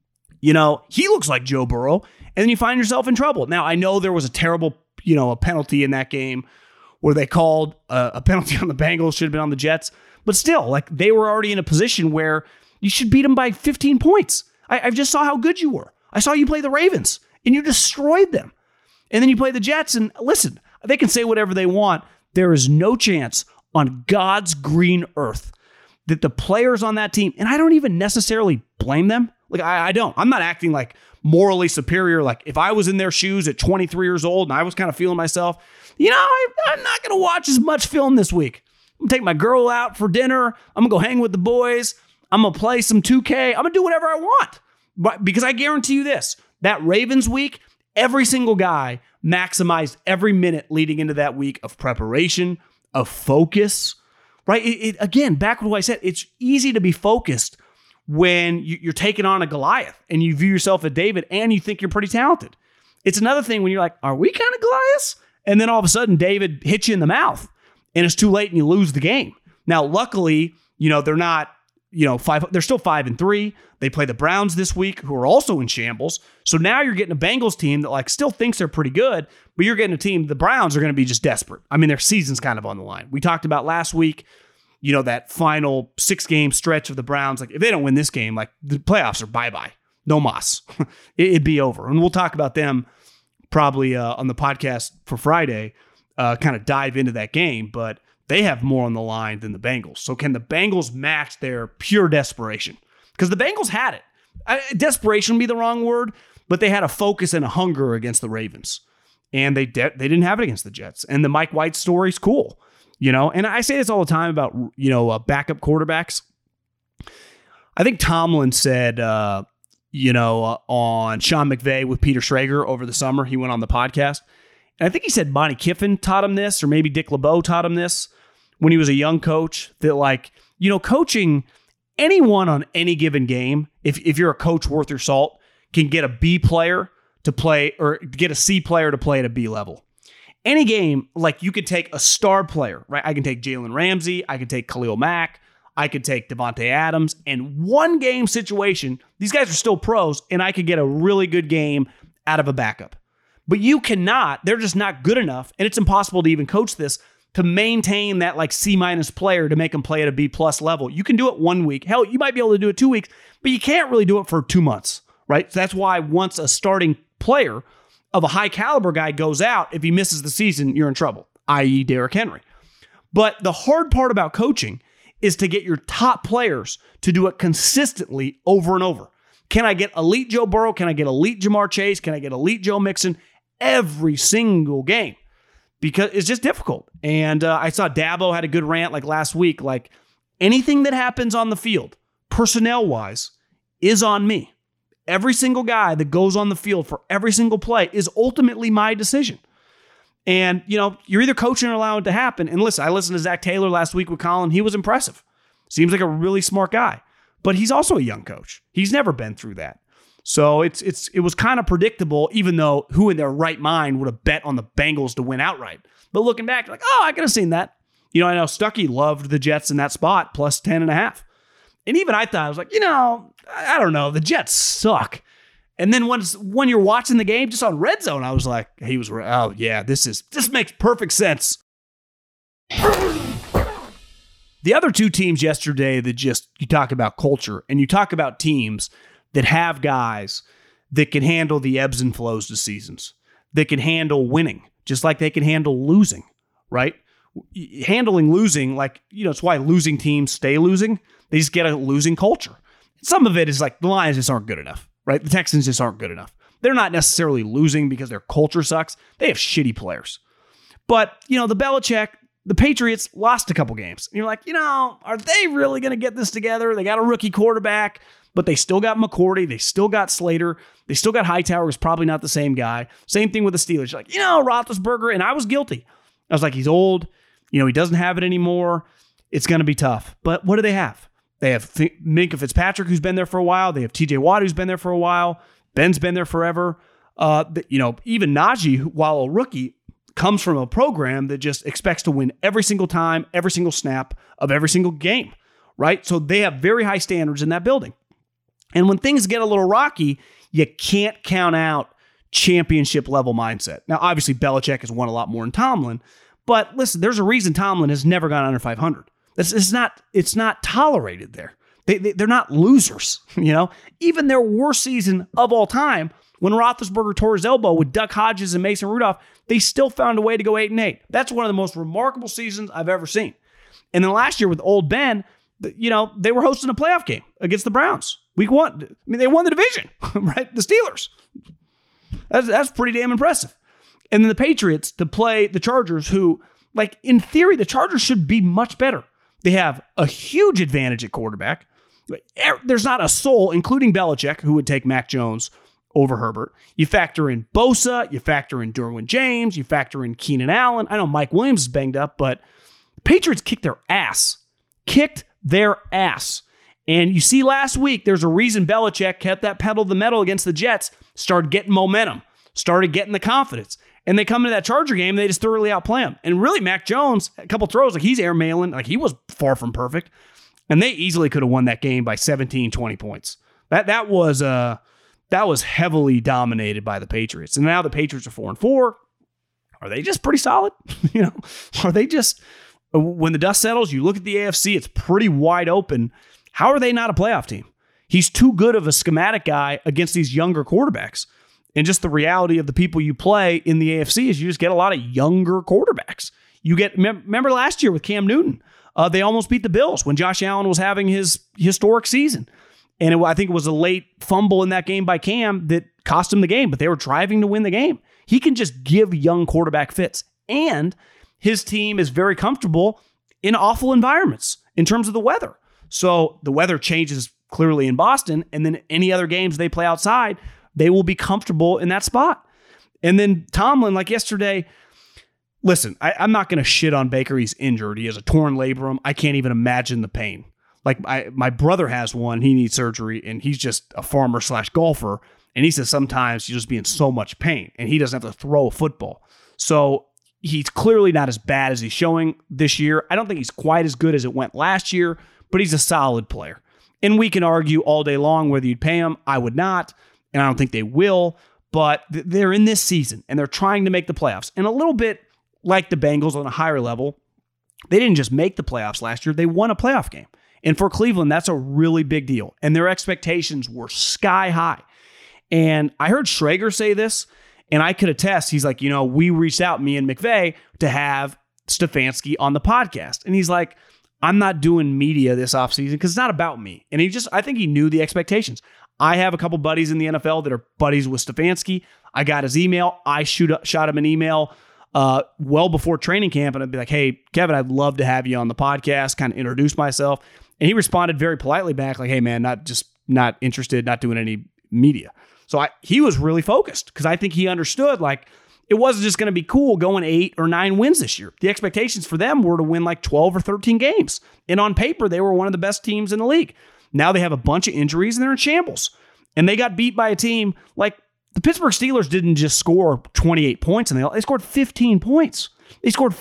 he looks like Joe Burrow. And then you find yourself in trouble. Now, I know there was a terrible, a penalty in that game where they called a penalty on the Bengals, should have been on the Jets. But still, like, they were already in a position where you should beat them by 15 points. I just saw how good you were. I saw you play the Ravens, and you destroyed them. And then you play the Jets, and listen, they can say whatever they want. There is no chance on God's green earth that the players on that team, and I don't even necessarily blame them. Like, I don't. I'm not acting like morally superior. Like, if I was in their shoes at 23 years old and I was kind of feeling myself, I'm not going to watch as much film this week. I'm going to take my girl out for dinner. I'm going to go hang with the boys. I'm going to play some 2K. I'm going to do whatever I want. But because I guarantee you this, that Ravens week, every single guy maximized every minute leading into that week of preparation, of focus, right? Again, back to what I said, it's easy to be focused when you're taking on a Goliath and you view yourself as David and you think you're pretty talented. It's another thing when you're like, are we kind of Goliaths? And then all of a sudden, David hits you in the mouth and it's too late and you lose the game. Now, luckily, they're not, they're still 5-3. They play the Browns this week, who are also in shambles. So now you're getting a Bengals team that, like, still thinks they're pretty good, but you're getting a team, the Browns are going to be just desperate. I mean, their season's kind of on the line. We talked about last week, that final 6-game stretch of the Browns. Like, if they don't win this game, like, the playoffs are bye-bye. No mas. It'd be over. And we'll talk about them probably on the podcast for Friday, kind of dive into that game, but they have more on the line than the Bengals. So can the Bengals match their pure desperation? Because the Bengals had it. Desperation would be the wrong word, but they had a focus and a hunger against the Ravens. And they didn't have it against the Jets. And the Mike White story's cool. And I say this all the time about, backup quarterbacks. I think Tomlin said, on Sean McVay with Peter Schrager over the summer, he went on the podcast. And I think he said Monty Kiffin taught him this, or maybe Dick LeBeau taught him this when he was a young coach, that, like, coaching anyone on any given game, if you're a coach worth your salt, can get a B player to play or get a C player to play at a B level. Any game, like, you could take a star player, right? I can take Jalen Ramsey. I could take Khalil Mack. I could take Devontae Adams. And one game situation, these guys are still pros, and I could get a really good game out of a backup. But you cannot, they're just not good enough, and it's impossible to even coach this, to maintain that, like, C- player to make them play at a B+ level. You can do it 1 week. Hell, you might be able to do it 2 weeks, but you can't really do it for 2 months, right? So that's why once a starting player of a high caliber guy goes out, if he misses the season, you're in trouble, i.e. Derrick Henry. But the hard part about coaching is to get your top players to do it consistently over and over. Can I get elite Joe Burrow? Can I get elite Jamar Chase? Can I get elite Joe Mixon every single game? Because it's just difficult. And I saw Dabo had a good rant like last week. Like, anything that happens on the field, personnel-wise, is on me. Every single guy that goes on the field for every single play is ultimately my decision. And, you're either coaching or allowing it to happen. And listen, I listened to Zach Taylor last week with Colin. He was impressive. Seems like a really smart guy. But he's also a young coach. He's never been through that. So it was kind of predictable, even though who in their right mind would have bet on the Bengals to win outright. But looking back, like, I could have seen that. I know Stuckey loved the Jets in that spot, plus 10.5. And even I thought, I was like, I don't know. The Jets suck. And then when you're watching the game, just on Red Zone, I was like, oh yeah, this makes perfect sense. The other two teams yesterday that you talk about culture and you talk about teams that have guys that can handle the ebbs and flows of seasons, that can handle winning, just like they can handle losing, right? Handling losing, it's why losing teams stay losing. They just get a losing culture. Some of it is like the Lions just aren't good enough, right? The Texans just aren't good enough. They're not necessarily losing because their culture sucks. They have shitty players. But, the Belichick, the Patriots lost a couple games. And you're like, are they really going to get this together? They got a rookie quarterback, but they still got McCourty. They still got Slater. They still got Hightower, who's probably not the same guy. Same thing with the Steelers. You're like, Roethlisberger, and I was guilty. I was like, he's old. He doesn't have it anymore. It's going to be tough. But what do they have? They have Minkah Fitzpatrick, who's been there for a while. They have TJ Watt, who's been there for a while. Ben's been there forever. Even Najee, while a rookie, comes from a program that just expects to win every single time, every single snap of every single game, right? So they have very high standards in that building. And when things get a little rocky, you can't count out championship level mindset. Now, obviously, Belichick has won a lot more than Tomlin, but listen, there's a reason Tomlin has never gone under 500. It's not tolerated there. They're not losers, Even their worst season of all time, when Roethlisberger tore his elbow with Duck Hodges and Mason Rudolph, they still found a way to go 8-8. That's one of the most remarkable seasons I've ever seen. And then last year with Old Ben, they were hosting a playoff game against the Browns. Week 1. They won the division, right? The Steelers. That's pretty damn impressive. And then the Patriots to play the Chargers, who, in theory, the Chargers should be much better. They have a huge advantage at quarterback. There's not a soul, including Belichick, who would take Mac Jones over Herbert. You factor in Bosa, you factor in Derwin James, you factor in Keenan Allen. I know Mike Williams is banged up, but the Patriots kicked their ass. And you see last week, there's a reason Belichick kept that pedal to the metal against the Jets, started getting momentum, started getting the confidence. And they come into that Charger game, they just thoroughly outplay him. And really, Mac Jones, a couple throws, he's airmailing, he was far from perfect. And they easily could have won that game by 17, 20 points. That was heavily dominated by the Patriots. And now the Patriots are 4-4. Are they just pretty solid? Are they just, when the dust settles, you look at the AFC, it's pretty wide open. How are they not a playoff team? He's too good of a schematic guy against these younger quarterbacks. And just the reality of the people you play in the AFC is you just get a lot of younger quarterbacks. Remember last year with Cam Newton, they almost beat the Bills when Josh Allen was having his historic season. And I think it was a late fumble in that game by Cam that cost him the game, but they were driving to win the game. He can just give young quarterback fits. And his team is very comfortable in awful environments in terms of the weather. So the weather changes clearly in Boston, and then any other games they play outside, they will be comfortable in that spot. And then Tomlin, like yesterday, listen, I'm not going to shit on Baker. He's injured. He has a torn labrum. I can't even imagine the pain. My brother has one. He needs surgery, and he's just a farmer/golfer. And he says sometimes he's just be in so much pain, and he doesn't have to throw a football. So he's clearly not as bad as he's showing this year. I don't think he's quite as good as it went last year, but he's a solid player. And we can argue all day long whether you'd pay him. I would not, and I don't think they will. But they're in this season, and they're trying to make the playoffs. And a little bit like the Bengals on a higher level, they didn't just make the playoffs last year. They won a playoff game. And for Cleveland, that's a really big deal. And their expectations were sky high. And I heard Schrager say this, and I could attest. He's like, we reached out, me and McVay, to have Stefanski on the podcast. And he's like, I'm not doing media this offseason because it's not about me. And I think he knew the expectations. I have a couple buddies in the NFL that are buddies with Stefanski. I got his email. I shot him an email well before training camp, and I'd be like, hey, Kevin, I'd love to have you on the podcast, kind of introduce myself. And he responded very politely back, like, hey, man, not interested, not doing any media. So he was really focused because I think he understood, like, it wasn't just going to be cool going 8 or 9 wins this year. The expectations for them were to win like 12 or 13 games. And on paper, they were one of the best teams in the league. Now they have a bunch of injuries and they're in shambles. And they got beat by a team like the Pittsburgh Steelers didn't just score 28 points, and they scored 15 points. They scored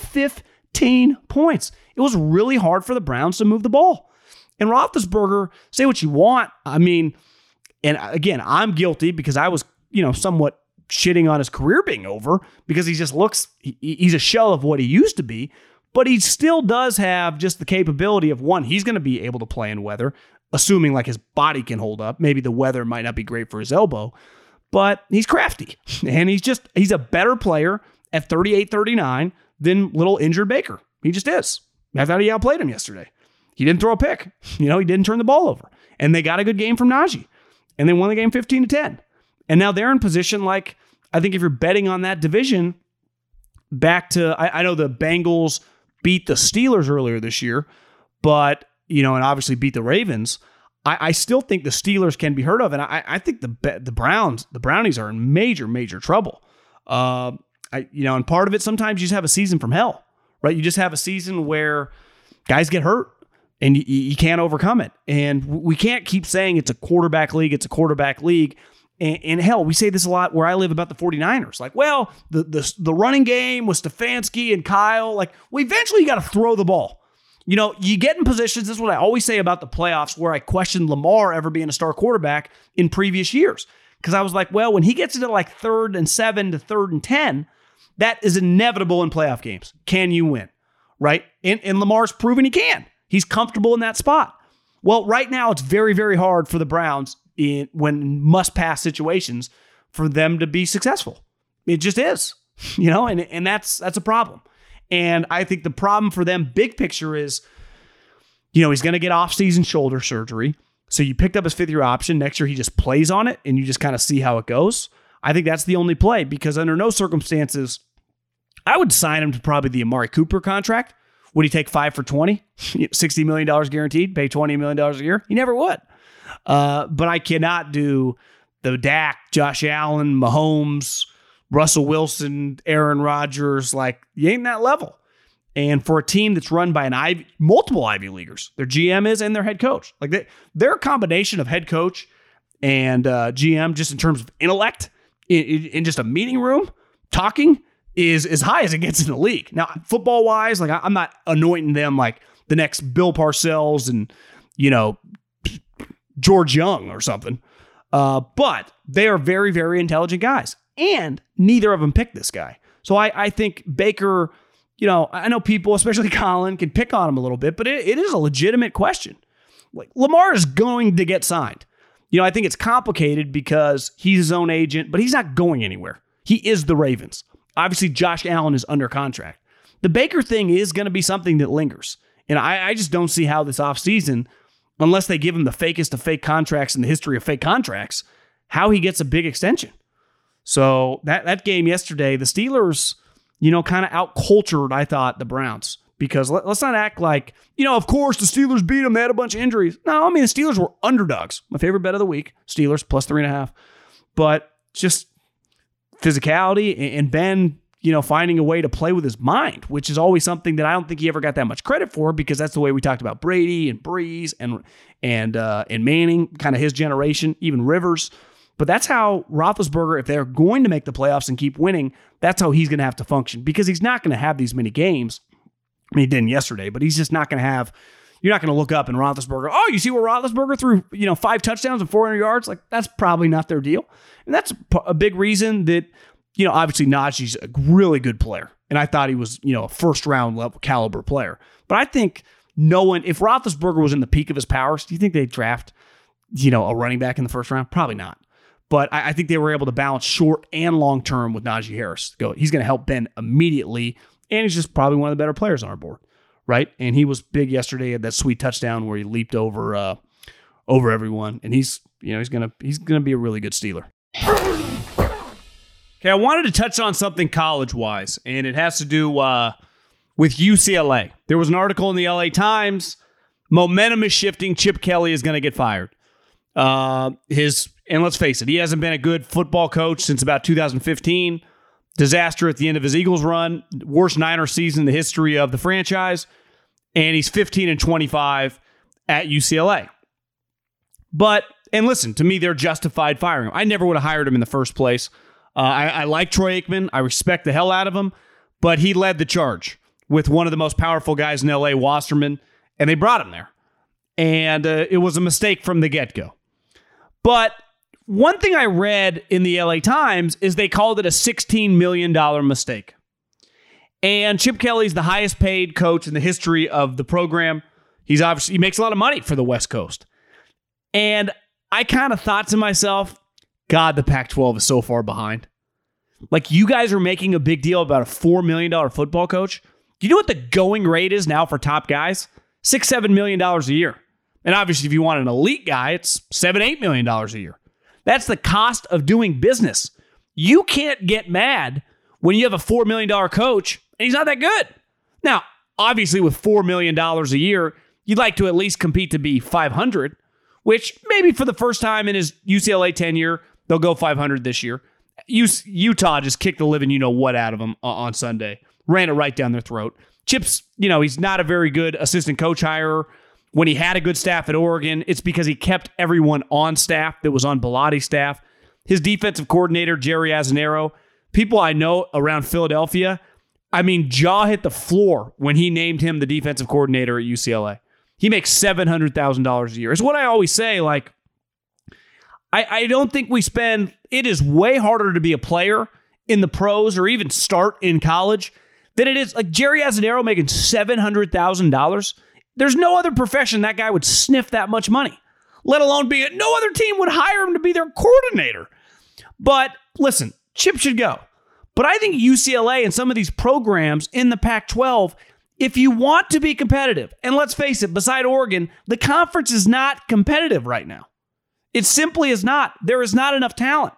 15 points. It was really hard for the Browns to move the ball. And Roethlisberger, say what you want. I mean, and again, I'm guilty because I was, somewhat shitting on his career being over because he just he's a shell of what he used to be, but he still does have just the capability of, one, he's going to be able to play in weather, assuming like his body can hold up. Maybe the weather might not be great for his elbow, but he's crafty and he's a better player at 38-39 than little injured Baker. He just is. I thought he outplayed him yesterday. He didn't throw a pick. He didn't turn the ball over, and they got a good game from Najee, and they won the game 15-10. And now they're in position, like, I think if you're betting on that division, back to, I know the Bengals beat the Steelers earlier this year, but, and obviously beat the Ravens. I still think the Steelers can be heard of. And I think the Brownies are in major, major trouble. And part of it, sometimes you just have a season from hell, right? You just have a season where guys get hurt and you can't overcome it. And we can't keep saying it's a quarterback league. It's a quarterback league. And hell, we say this a lot where I live about the 49ers. Like, well, the running game with Stefanski and Kyle, like, well, eventually you got to throw the ball. You get in positions, this is what I always say about the playoffs, where I questioned Lamar ever being a star quarterback in previous years. Because I was like, well, when he gets into like 3rd and 7 to 3rd and 10, that is inevitable in playoff games. Can you win? Right? And Lamar's proven he can. He's comfortable in that spot. Well, right now it's very, very hard for the Browns when must-pass situations for them to be successful. It just is, and that's a problem. And I think the problem for them, big picture, is, he's going to get off-season shoulder surgery. So you picked up his 5th-year option. Next year he just plays on it, and you just kind of see how it goes. I think that's the only play, because under no circumstances, I would sign him to probably the Amari Cooper contract. Would he take 5 for $20? $60 million guaranteed, pay $20 million a year? He never would. But I cannot do the Dak, Josh Allen, Mahomes, Russell Wilson, Aaron Rodgers. Like, you ain't that level. And for a team that's run by multiple Ivy Leaguers, their GM is and their head coach. Like, their combination of head coach and GM, just in terms of intellect, in just a meeting room, talking, is as high as it gets in the league. Now, football-wise, like, I'm not anointing them like the next Bill Parcells and, George Young or something. But they are very, very intelligent guys. And neither of them picked this guy. So I think Baker, I know people, especially Colin, can pick on him a little bit, but it is a legitimate question. Like, Lamar is going to get signed. I think it's complicated because he's his own agent, but he's not going anywhere. He is the Ravens. Obviously, Josh Allen is under contract. The Baker thing is going to be something that lingers. And I just don't see how this offseason, unless they give him the fakest of fake contracts in the history of fake contracts, how he gets a big extension. So that game yesterday, the Steelers, kind of out-cultured, I thought, the Browns. Because let's not act like, of course the Steelers beat them. They had a bunch of injuries. No, I mean, the Steelers were underdogs. My favorite bet of the week, Steelers plus 3.5. But just physicality and Ben, finding a way to play with his mind, which is always something that I don't think he ever got that much credit for, because that's the way we talked about Brady and Breeze and Manning, kind of his generation, even Rivers. But that's how Roethlisberger, if they're going to make the playoffs and keep winning, that's how he's going to have to function, because he's not going to have these many games. I mean, he didn't yesterday, but he's just not going to have, you're not going to look up and Roethlisberger, oh, you see where Roethlisberger threw, 5 touchdowns and 400 yards? Like, that's probably not their deal. And that's a big reason that, obviously Najee's a really good player. And I thought he was, a first-round level caliber player. But I think if Roethlisberger was in the peak of his powers, do you think they'd draft, a running back in the first round? Probably not. But I think they were able to balance short and long term with Najee Harris. He's going to help Ben immediately And he's just probably one of the better players on our board, right? And he was big yesterday at that sweet touchdown where he leaped over everyone. And he's gonna be a really good Steeler. Okay, I wanted to touch on something college-wise, and it has to do with UCLA. There was an article in the LA Times. Momentum is shifting. Chip Kelly is going to get fired. And let's face it, he hasn't been a good football coach since about 2015. Disaster at the end of his Eagles run. Worst Niner season in the history of the franchise. And he's 15-25 at UCLA. And listen, to me, they're justified firing him. I never would have hired him in the first place. I like Troy Aikman. I respect the hell out of him. But he led the charge with one of the most powerful guys in LA, Wasserman, and they brought him there. And it was a mistake from the get-go. But one thing I read in the LA Times is they called it a $16 million mistake. And Chip Kelly's the highest paid coach in the history of the program. He makes a lot of money for the West Coast. And I kind of thought to myself, God, the Pac-12 is so far behind. Like, you guys are making a big deal about a $4 million football coach. Do you know what the going rate is now for top guys? $6-7 million a year. And obviously, if you want an elite guy, it's $7-8 million a year. That's the cost of doing business. You can't get mad when you have a $4 million coach and he's not that good. Now, obviously, with $4 million a year, you'd like to at least compete to be 500, which maybe for the first time in his UCLA tenure, they'll go 500 this year. Utah just kicked the living you-know-what out of them on Sunday. Ran it right down their throat. Chip's, he's not a very good assistant coach hirer. When he had a good staff at Oregon, it's because he kept everyone on staff that was on Bellatti's staff. His defensive coordinator, Jerry Azzinaro, people I know around Philadelphia, jaw hit the floor when he named him the defensive coordinator at UCLA. He makes $700,000 a year. It's what I always say, like, I don't think it is way harder to be a player in the pros or even start in college than it is, like, Jerry Azzinaro making $700,000. There's no other profession that guy would sniff that much money, let alone no other team would hire him to be their coordinator. But listen, Chip should go. But I think UCLA and some of these programs in the Pac-12, if you want to be competitive, and let's face it, beside Oregon, the conference is not competitive right now. It simply is not. There is not enough talent.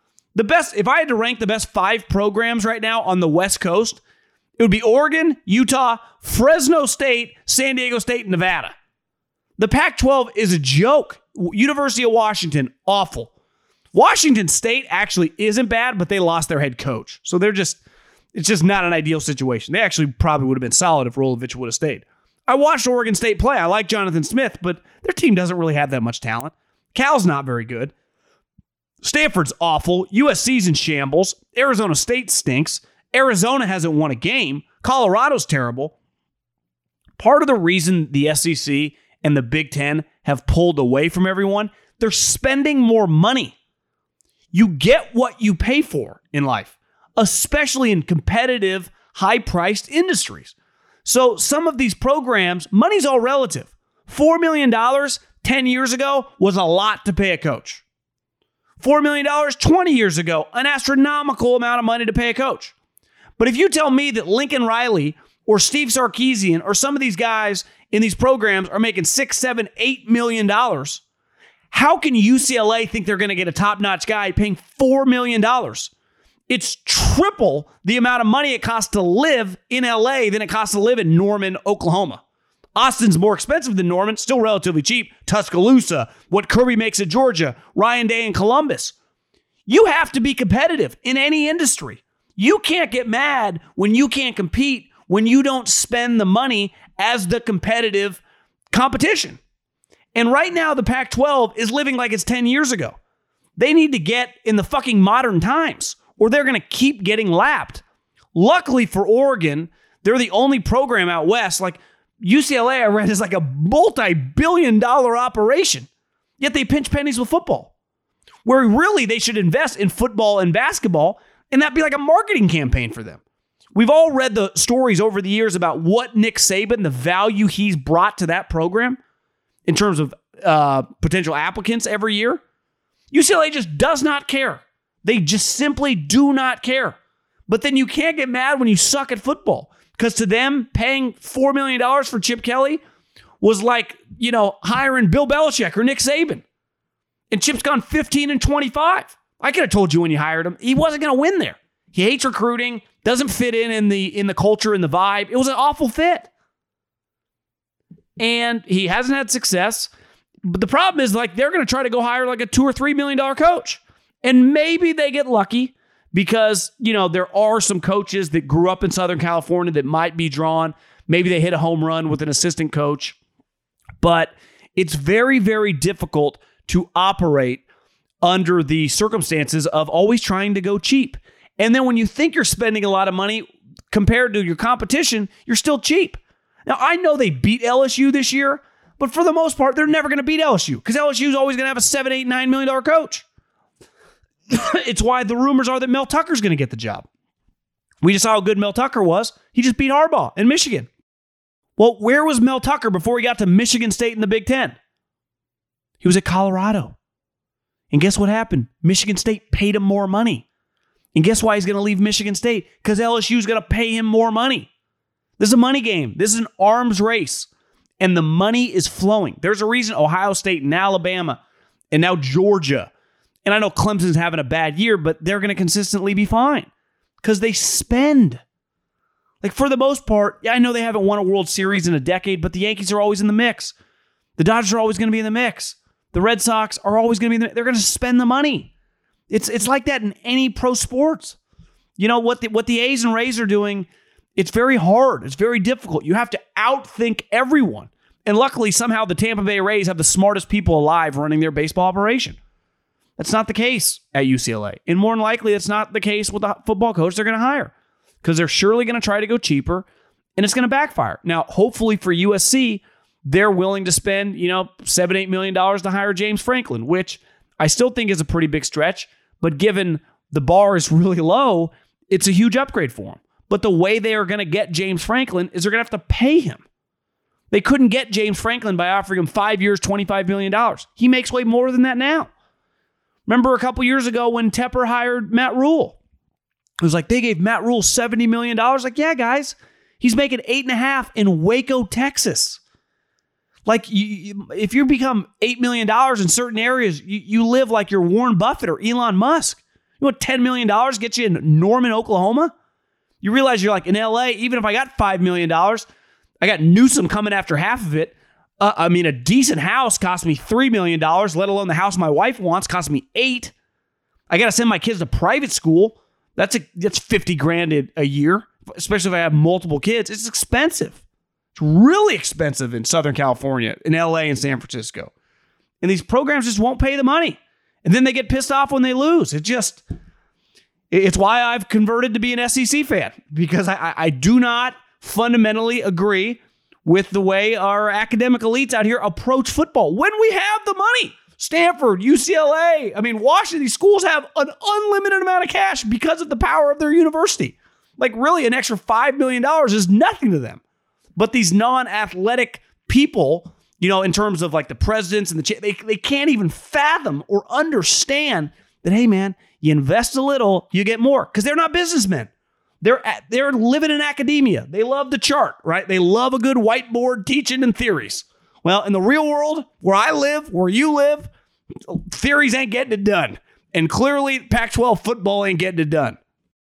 If I had to rank the best 5 programs right now on the West Coast, it would be Oregon, Utah, Fresno State, San Diego State, and Nevada. The Pac-12 is a joke. University of Washington, awful. Washington State actually isn't bad, but they lost their head coach. So it's just not an ideal situation. They actually probably would have been solid if Rolovich would have stayed. I watched Oregon State play. I like Jonathan Smith, but their team doesn't really have that much talent. Cal's not very good. Stanford's awful. USC's in shambles. Arizona State stinks. Arizona hasn't won a game. Colorado's terrible. Part of the reason the SEC and the Big Ten have pulled away from everyone, they're spending more money. You get what you pay for in life, especially in competitive, high-priced industries. So some of these programs, money's all relative. $4 million 10 years ago was a lot to pay a coach. $4 million 20 years ago, an astronomical amount of money to pay a coach. But if you tell me that Lincoln Riley or Steve Sarkisian or some of these guys in these programs are making $6, $7, $8 million, how can UCLA think they're going to get a top-notch guy paying $4 million? It's triple the amount of money it costs to live in LA than it costs to live in Norman, Oklahoma. Austin's more expensive than Norman, still relatively cheap. Tuscaloosa, what Kirby makes at Georgia, Ryan Day in Columbus. You have to be competitive in any industry. You can't get mad when you can't compete, when you don't spend the money as the competitive competition. And right now, the Pac-12 is living like it's 10 years ago. They need to get in the fucking modern times, or they're going to keep getting lapped. Luckily for Oregon, they're the only program out west. Like, UCLA, I read, is like a multi-billion-dollar operation. Yet they pinch pennies with football. Where really they should invest in football and basketball, and that'd be like a marketing campaign for them. We've all read the stories over the years about what Nick Saban, the value he's brought to that program in terms of potential applicants every year. UCLA just does not care. They just simply do not care. But then you can't get mad when you suck at football. Because to them, paying $4 million for Chip Kelly was like, hiring Bill Belichick or Nick Saban. And Chip's gone 15-25. I could have told you when you hired him, he wasn't going to win there. He hates recruiting, doesn't fit in the culture and the vibe. It was an awful fit. And he hasn't had success. But the problem is, they're going to try to go hire like a $2 or $3 million coach. And maybe they get lucky because, there are some coaches that grew up in Southern California that might be drawn. Maybe they hit a home run with an assistant coach. But it's very, very difficult to operate under the circumstances of always trying to go cheap. And then when you think you're spending a lot of money compared to your competition, you're still cheap. Now, I know they beat LSU this year, but for the most part, they're never going to beat LSU because LSU is always going to have a $7, $8, $9 million coach. It's why the rumors are that Mel Tucker's going to get the job. We just saw how good Mel Tucker was. He just beat Harbaugh in Michigan. Well, where was Mel Tucker before he got to Michigan State in the Big Ten? He was at Colorado. And guess what happened? Michigan State paid him more money. And guess why he's going to leave Michigan State? Because LSU is going to pay him more money. This is a money game. This is an arms race. And the money is flowing. There's a reason Ohio State and Alabama and now Georgia. And I know Clemson's having a bad year, but they're going to consistently be fine. Because they spend. For the most part, I know they haven't won a World Series in a decade, but the Yankees are always in the mix. The Dodgers are always going to be in the mix. The Red Sox are always going to be in the mix. They're going to spend the money. It's like that in any pro sports. What the A's and Rays are doing, it's very hard. It's very difficult. You have to outthink everyone. And luckily, somehow the Tampa Bay Rays have the smartest people alive running their baseball operation. That's not the case at UCLA. And more than likely, it's not the case with the football coach they're going to hire. Because they're surely going to try to go cheaper, and it's going to backfire. Now, hopefully for USC, they're willing to spend, $7-8 million to hire James Franklin, which I still think is a pretty big stretch. But given the bar is really low, it's a huge upgrade for them. But the way they are going to get James Franklin is they're going to have to pay him. They couldn't get James Franklin by offering him 5 years, $25 million. He makes way more than that now. Remember a couple years ago when Tepper hired Matt Rule? It was like they gave Matt Rule $70 million. Yeah, guys, he's making $8.5 million in Waco, Texas. If you become $8 million in certain areas, you live like you're Warren Buffett or Elon Musk. You want $10 million get you in Norman, Oklahoma? You realize you're in LA, even if I got $5 million, I got Newsom coming after half of it. A decent house cost me $3 million, let alone the house my wife wants cost me $8 million. I got to send my kids to private school. That's $50,000 a year, especially if I have multiple kids. It's expensive. It's really expensive in Southern California, in LA and San Francisco. And these programs just won't pay the money. And then they get pissed off when they lose. It's why I've converted to be an SEC fan, because I do not fundamentally agree with the way our academic elites out here approach football. When we have the money, Stanford, UCLA, Washington, these schools have an unlimited amount of cash because of the power of their university. Really, an extra $5 million is nothing to them. But these non-athletic people, in terms of the presidents and they can't even fathom or understand that, hey, man, you invest a little, you get more. Because they're not businessmen. They're living in academia. They love the chart, right? They love a good whiteboard teaching and theories. Well, in the real world, where I live, where you live, theories ain't getting it done. And clearly, Pac-12 football ain't getting it done.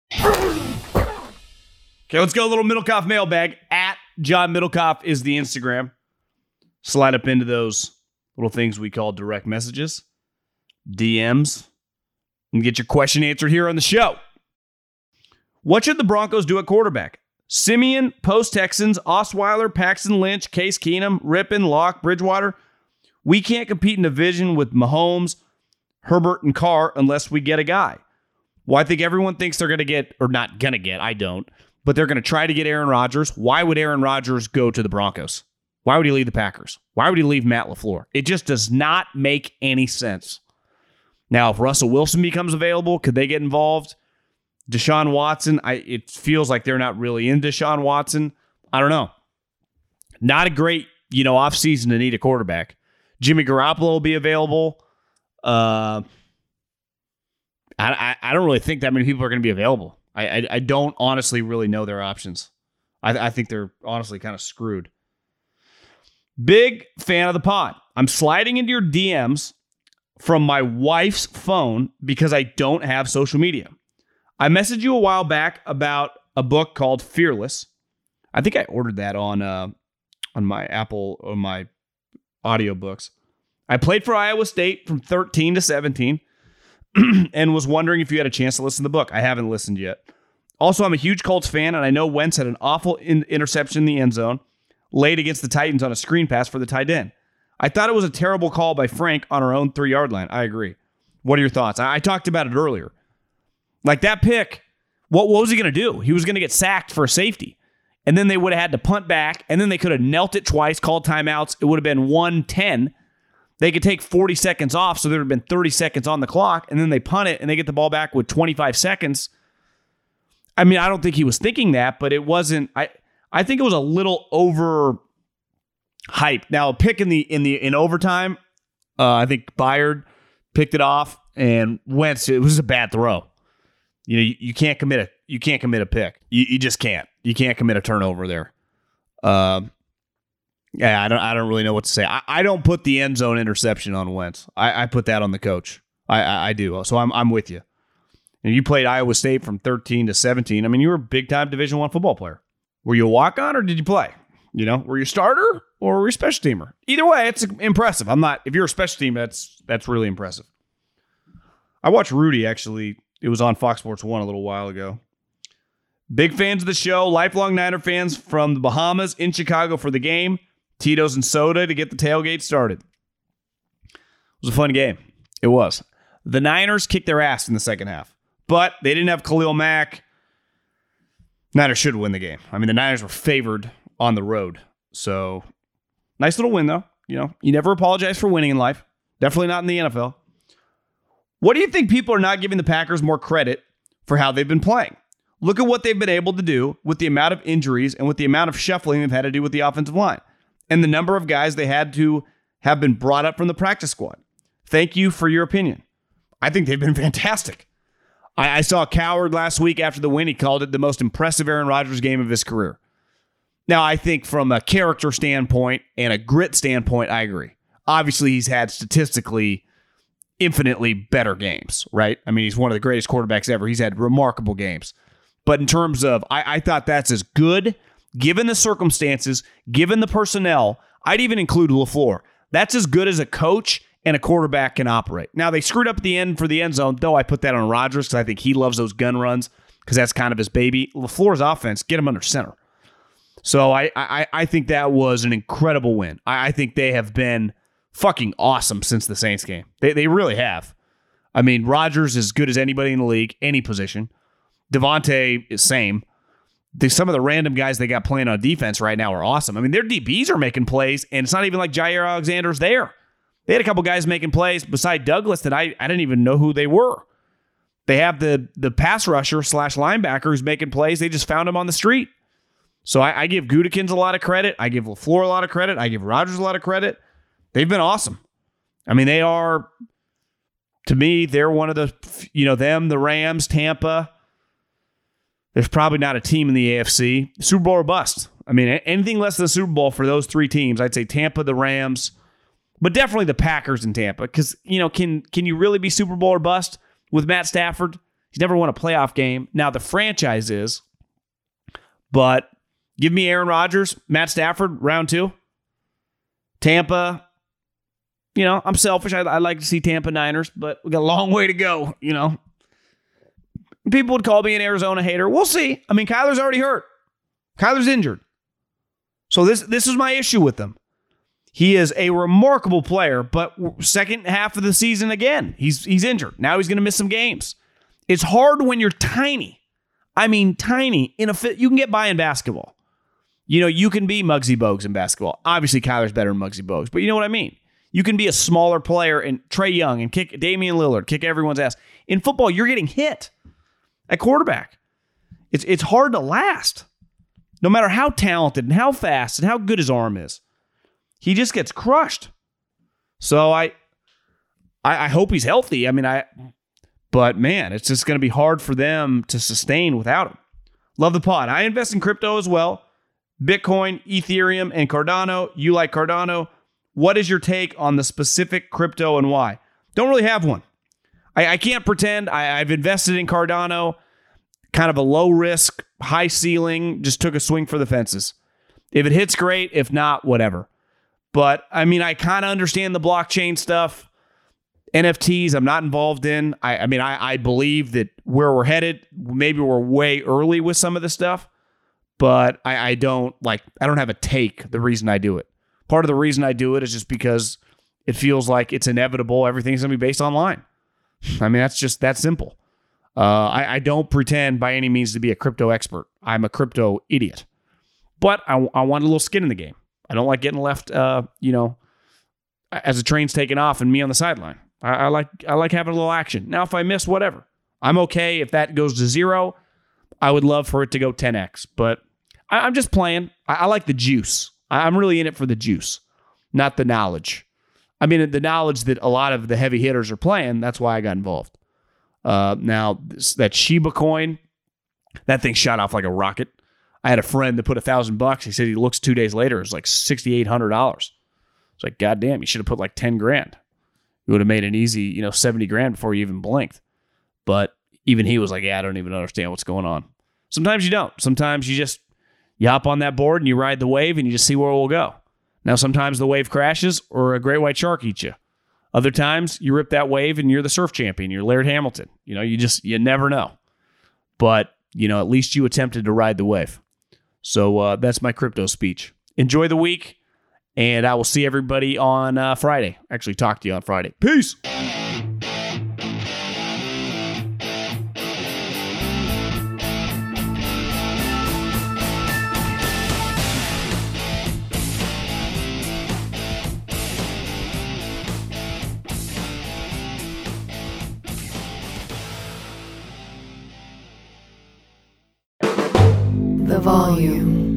Okay, let's go a little Middlecoff mailbag. At John Middlecoff is the Instagram. Slide up into those little things we call direct messages, DMs, and get your question answered here on the show. What should the Broncos do at quarterback? Simeon, post-Texans, Osweiler, Paxton Lynch, Case Keenum, Rippon, Locke, Bridgewater. We can't compete in division with Mahomes, Herbert, and Carr unless we get a guy. Well, I think everyone thinks they're going to get, or not going to get, I don't, but they're going to try to get Aaron Rodgers. Why would Aaron Rodgers go to the Broncos? Why would he leave the Packers? Why would he leave Matt LaFleur? It just does not make any sense. Now, if Russell Wilson becomes available, could they get involved? Deshaun Watson, it feels like they're not really in Deshaun Watson. I don't know. Not a great, offseason to need a quarterback. Jimmy Garoppolo will be available. I don't really think that many people are going to be available. I don't honestly really know their options. I think they're honestly kind of screwed. Big fan of the pod. I'm sliding into your DMs from my wife's phone because I don't have social media. I messaged you a while back about a book called Fearless. I think I ordered that on my Apple or my audiobooks. I played for Iowa State from 13 to 17 and was wondering if you had a chance to listen to the book. I haven't listened yet. Also, I'm a huge Colts fan, and I know Wentz had an awful interception in the end zone late against the Titans on a screen pass for the tight end. I thought it was a terrible call by Frank on our own 3-yard line. I agree. What are your thoughts? I talked about it earlier. Like that pick, what was he going to do? He was going to get sacked for a safety. And then they would have had to punt back, and then they could have knelt it twice, called timeouts. It would have been 1-10. They could take 40 seconds off, so there would have been 30 seconds on the clock, and then they punt it, and they get the ball back with 25 seconds. I mean, I don't think he was thinking that, but it wasn't. I think it was a little over hyped. Now, a pick in overtime, I think Byard picked it off, and Wentz, it was a bad throw. You know, you can't commit a pick. You just can't. You can't commit a turnover there. Yeah, I don't really know what to say. I don't put the end zone interception on Wentz. I put that on the coach. I do. So I'm with you. And you played Iowa State from 13 to 17. I mean, you were a big-time Division I football player. Were you a walk-on or did you play? You know, were you a starter or were you a special teamer? Either way, it's impressive. If you're a special team, that's really impressive. I watched Rudy, actually. It was on Fox Sports 1 a little while ago. Big fans of the show, lifelong Niner fans from the Bahamas in Chicago for the game. Tito's and soda to get the tailgate started. It was a fun game. It was. The Niners kicked their ass in the second half, but they didn't have Khalil Mack. Niners should win the game. I mean, the Niners were favored on the road. So, nice little win, though. You know, you never apologize for winning in life. Definitely not in the NFL. What do you think people are not giving the Packers more credit for how they've been playing? Look at what they've been able to do with the amount of injuries and with the amount of shuffling they've had to do with the offensive line and the number of guys they had to have been brought up from the practice squad. Thank you for your opinion. I think they've been fantastic. I saw Coward last week after the win. He called it the most impressive Aaron Rodgers game of his career. Now, I think from a character standpoint and a grit standpoint, I agree. Obviously, he's had statistically infinitely better games, right? I mean, he's one of the greatest quarterbacks ever. He's had remarkable games. But in terms of, I thought that's as good, given the circumstances, given the personnel. I'd even include LaFleur. That's as good as a coach and a quarterback can operate. Now, they screwed up at the end for the end zone, though I put that on Rodgers because I think he loves those gun runs because that's kind of his baby. LaFleur's offense, get him under center. So I think that was an incredible win. I think they have been fucking awesome since the Saints game. They really have. I mean, Rodgers is as good as anybody in the league, any position. Devontae is same. Some of the random guys they got playing on defense right now are awesome. I mean, their DBs are making plays, and it's not even like Jair Alexander's there. They had a couple guys making plays beside Douglas that I didn't even know who they were. They have the pass rusher / linebacker who's making plays. They just found him on the street. So I give Gutekunst a lot of credit. I give LaFleur a lot of credit. I give Rodgers a lot of credit. They've been awesome. I mean, they are, to me, they're one of the, them, the Rams, Tampa. There's probably not a team in the AFC. Super Bowl or bust. I mean, anything less than the Super Bowl for those three teams, I'd say Tampa, the Rams, but definitely the Packers and Tampa. Because, can you really be Super Bowl or bust with Matt Stafford? He's never won a playoff game. Now, the franchise is, but give me Aaron Rodgers, Matt Stafford, round 2. Tampa, I'm selfish. I'd like to see Tampa Niners, but we got a long way to go, People would call me an Arizona hater. We'll see. I mean, Kyler's already hurt. Kyler's injured. So this is my issue with him. He is a remarkable player, but second half of the season again, he's injured. Now he's going to miss some games. It's hard when you're tiny. I mean, tiny. You can get by in basketball. You can be Muggsy Bogues in basketball. Obviously, Kyler's better than Muggsy Bogues, but you know what I mean. You can be a smaller player and Trae Young and kick Damian Lillard, kick everyone's ass. In football, you're getting hit at quarterback. It's hard to last. No matter how talented and how fast and how good his arm is. He just gets crushed. So I hope he's healthy. I mean, but man, it's just going to be hard for them to sustain without him. Love the pod. I invest in crypto as well. Bitcoin, Ethereum, and Cardano. You like Cardano. What is your take on the specific crypto and why? Don't really have one. I can't pretend. I've invested in Cardano, kind of a low risk, high ceiling, just took a swing for the fences. If it hits, great. If not, whatever. But I mean, I kind of understand the blockchain stuff. NFTs, I'm not involved in. I believe that where we're headed, maybe we're way early with some of this stuff, but I don't have a take the reason I do it. Part of the reason I do it is just because it feels like it's inevitable. Everything's going to be based online. I mean, that's just that simple. I don't pretend by any means to be a crypto expert. I'm a crypto idiot. But I want a little skin in the game. I don't like getting left, as the train's taking off and me on the sideline. I like having a little action. Now, if I miss, whatever. I'm okay if that goes to 0. I would love for it to go 10x. But I'm just playing. I like the juice. I'm really in it for the juice, not the knowledge. I mean, the knowledge that a lot of the heavy hitters are playing, that's why I got involved. Now, that Shiba coin, that thing shot off like a rocket. I had a friend that put $1,000. He said he looks 2 days later, it's like $6,800. It's like, goddamn, you should have put like 10 grand. You would have made an easy, 70 grand before you even blinked. But even he was like, yeah, I don't even understand what's going on. Sometimes you don't. Sometimes you hop on that board and you ride the wave and you just see where it will go. Now, sometimes the wave crashes or a great white shark eats you. Other times you rip that wave and you're the surf champion. You're Laird Hamilton. You never know. But, at least you attempted to ride the wave. So that's my crypto speech. Enjoy the week, and I will see everybody on Friday. Actually, talk to you on Friday. Peace.
The volume.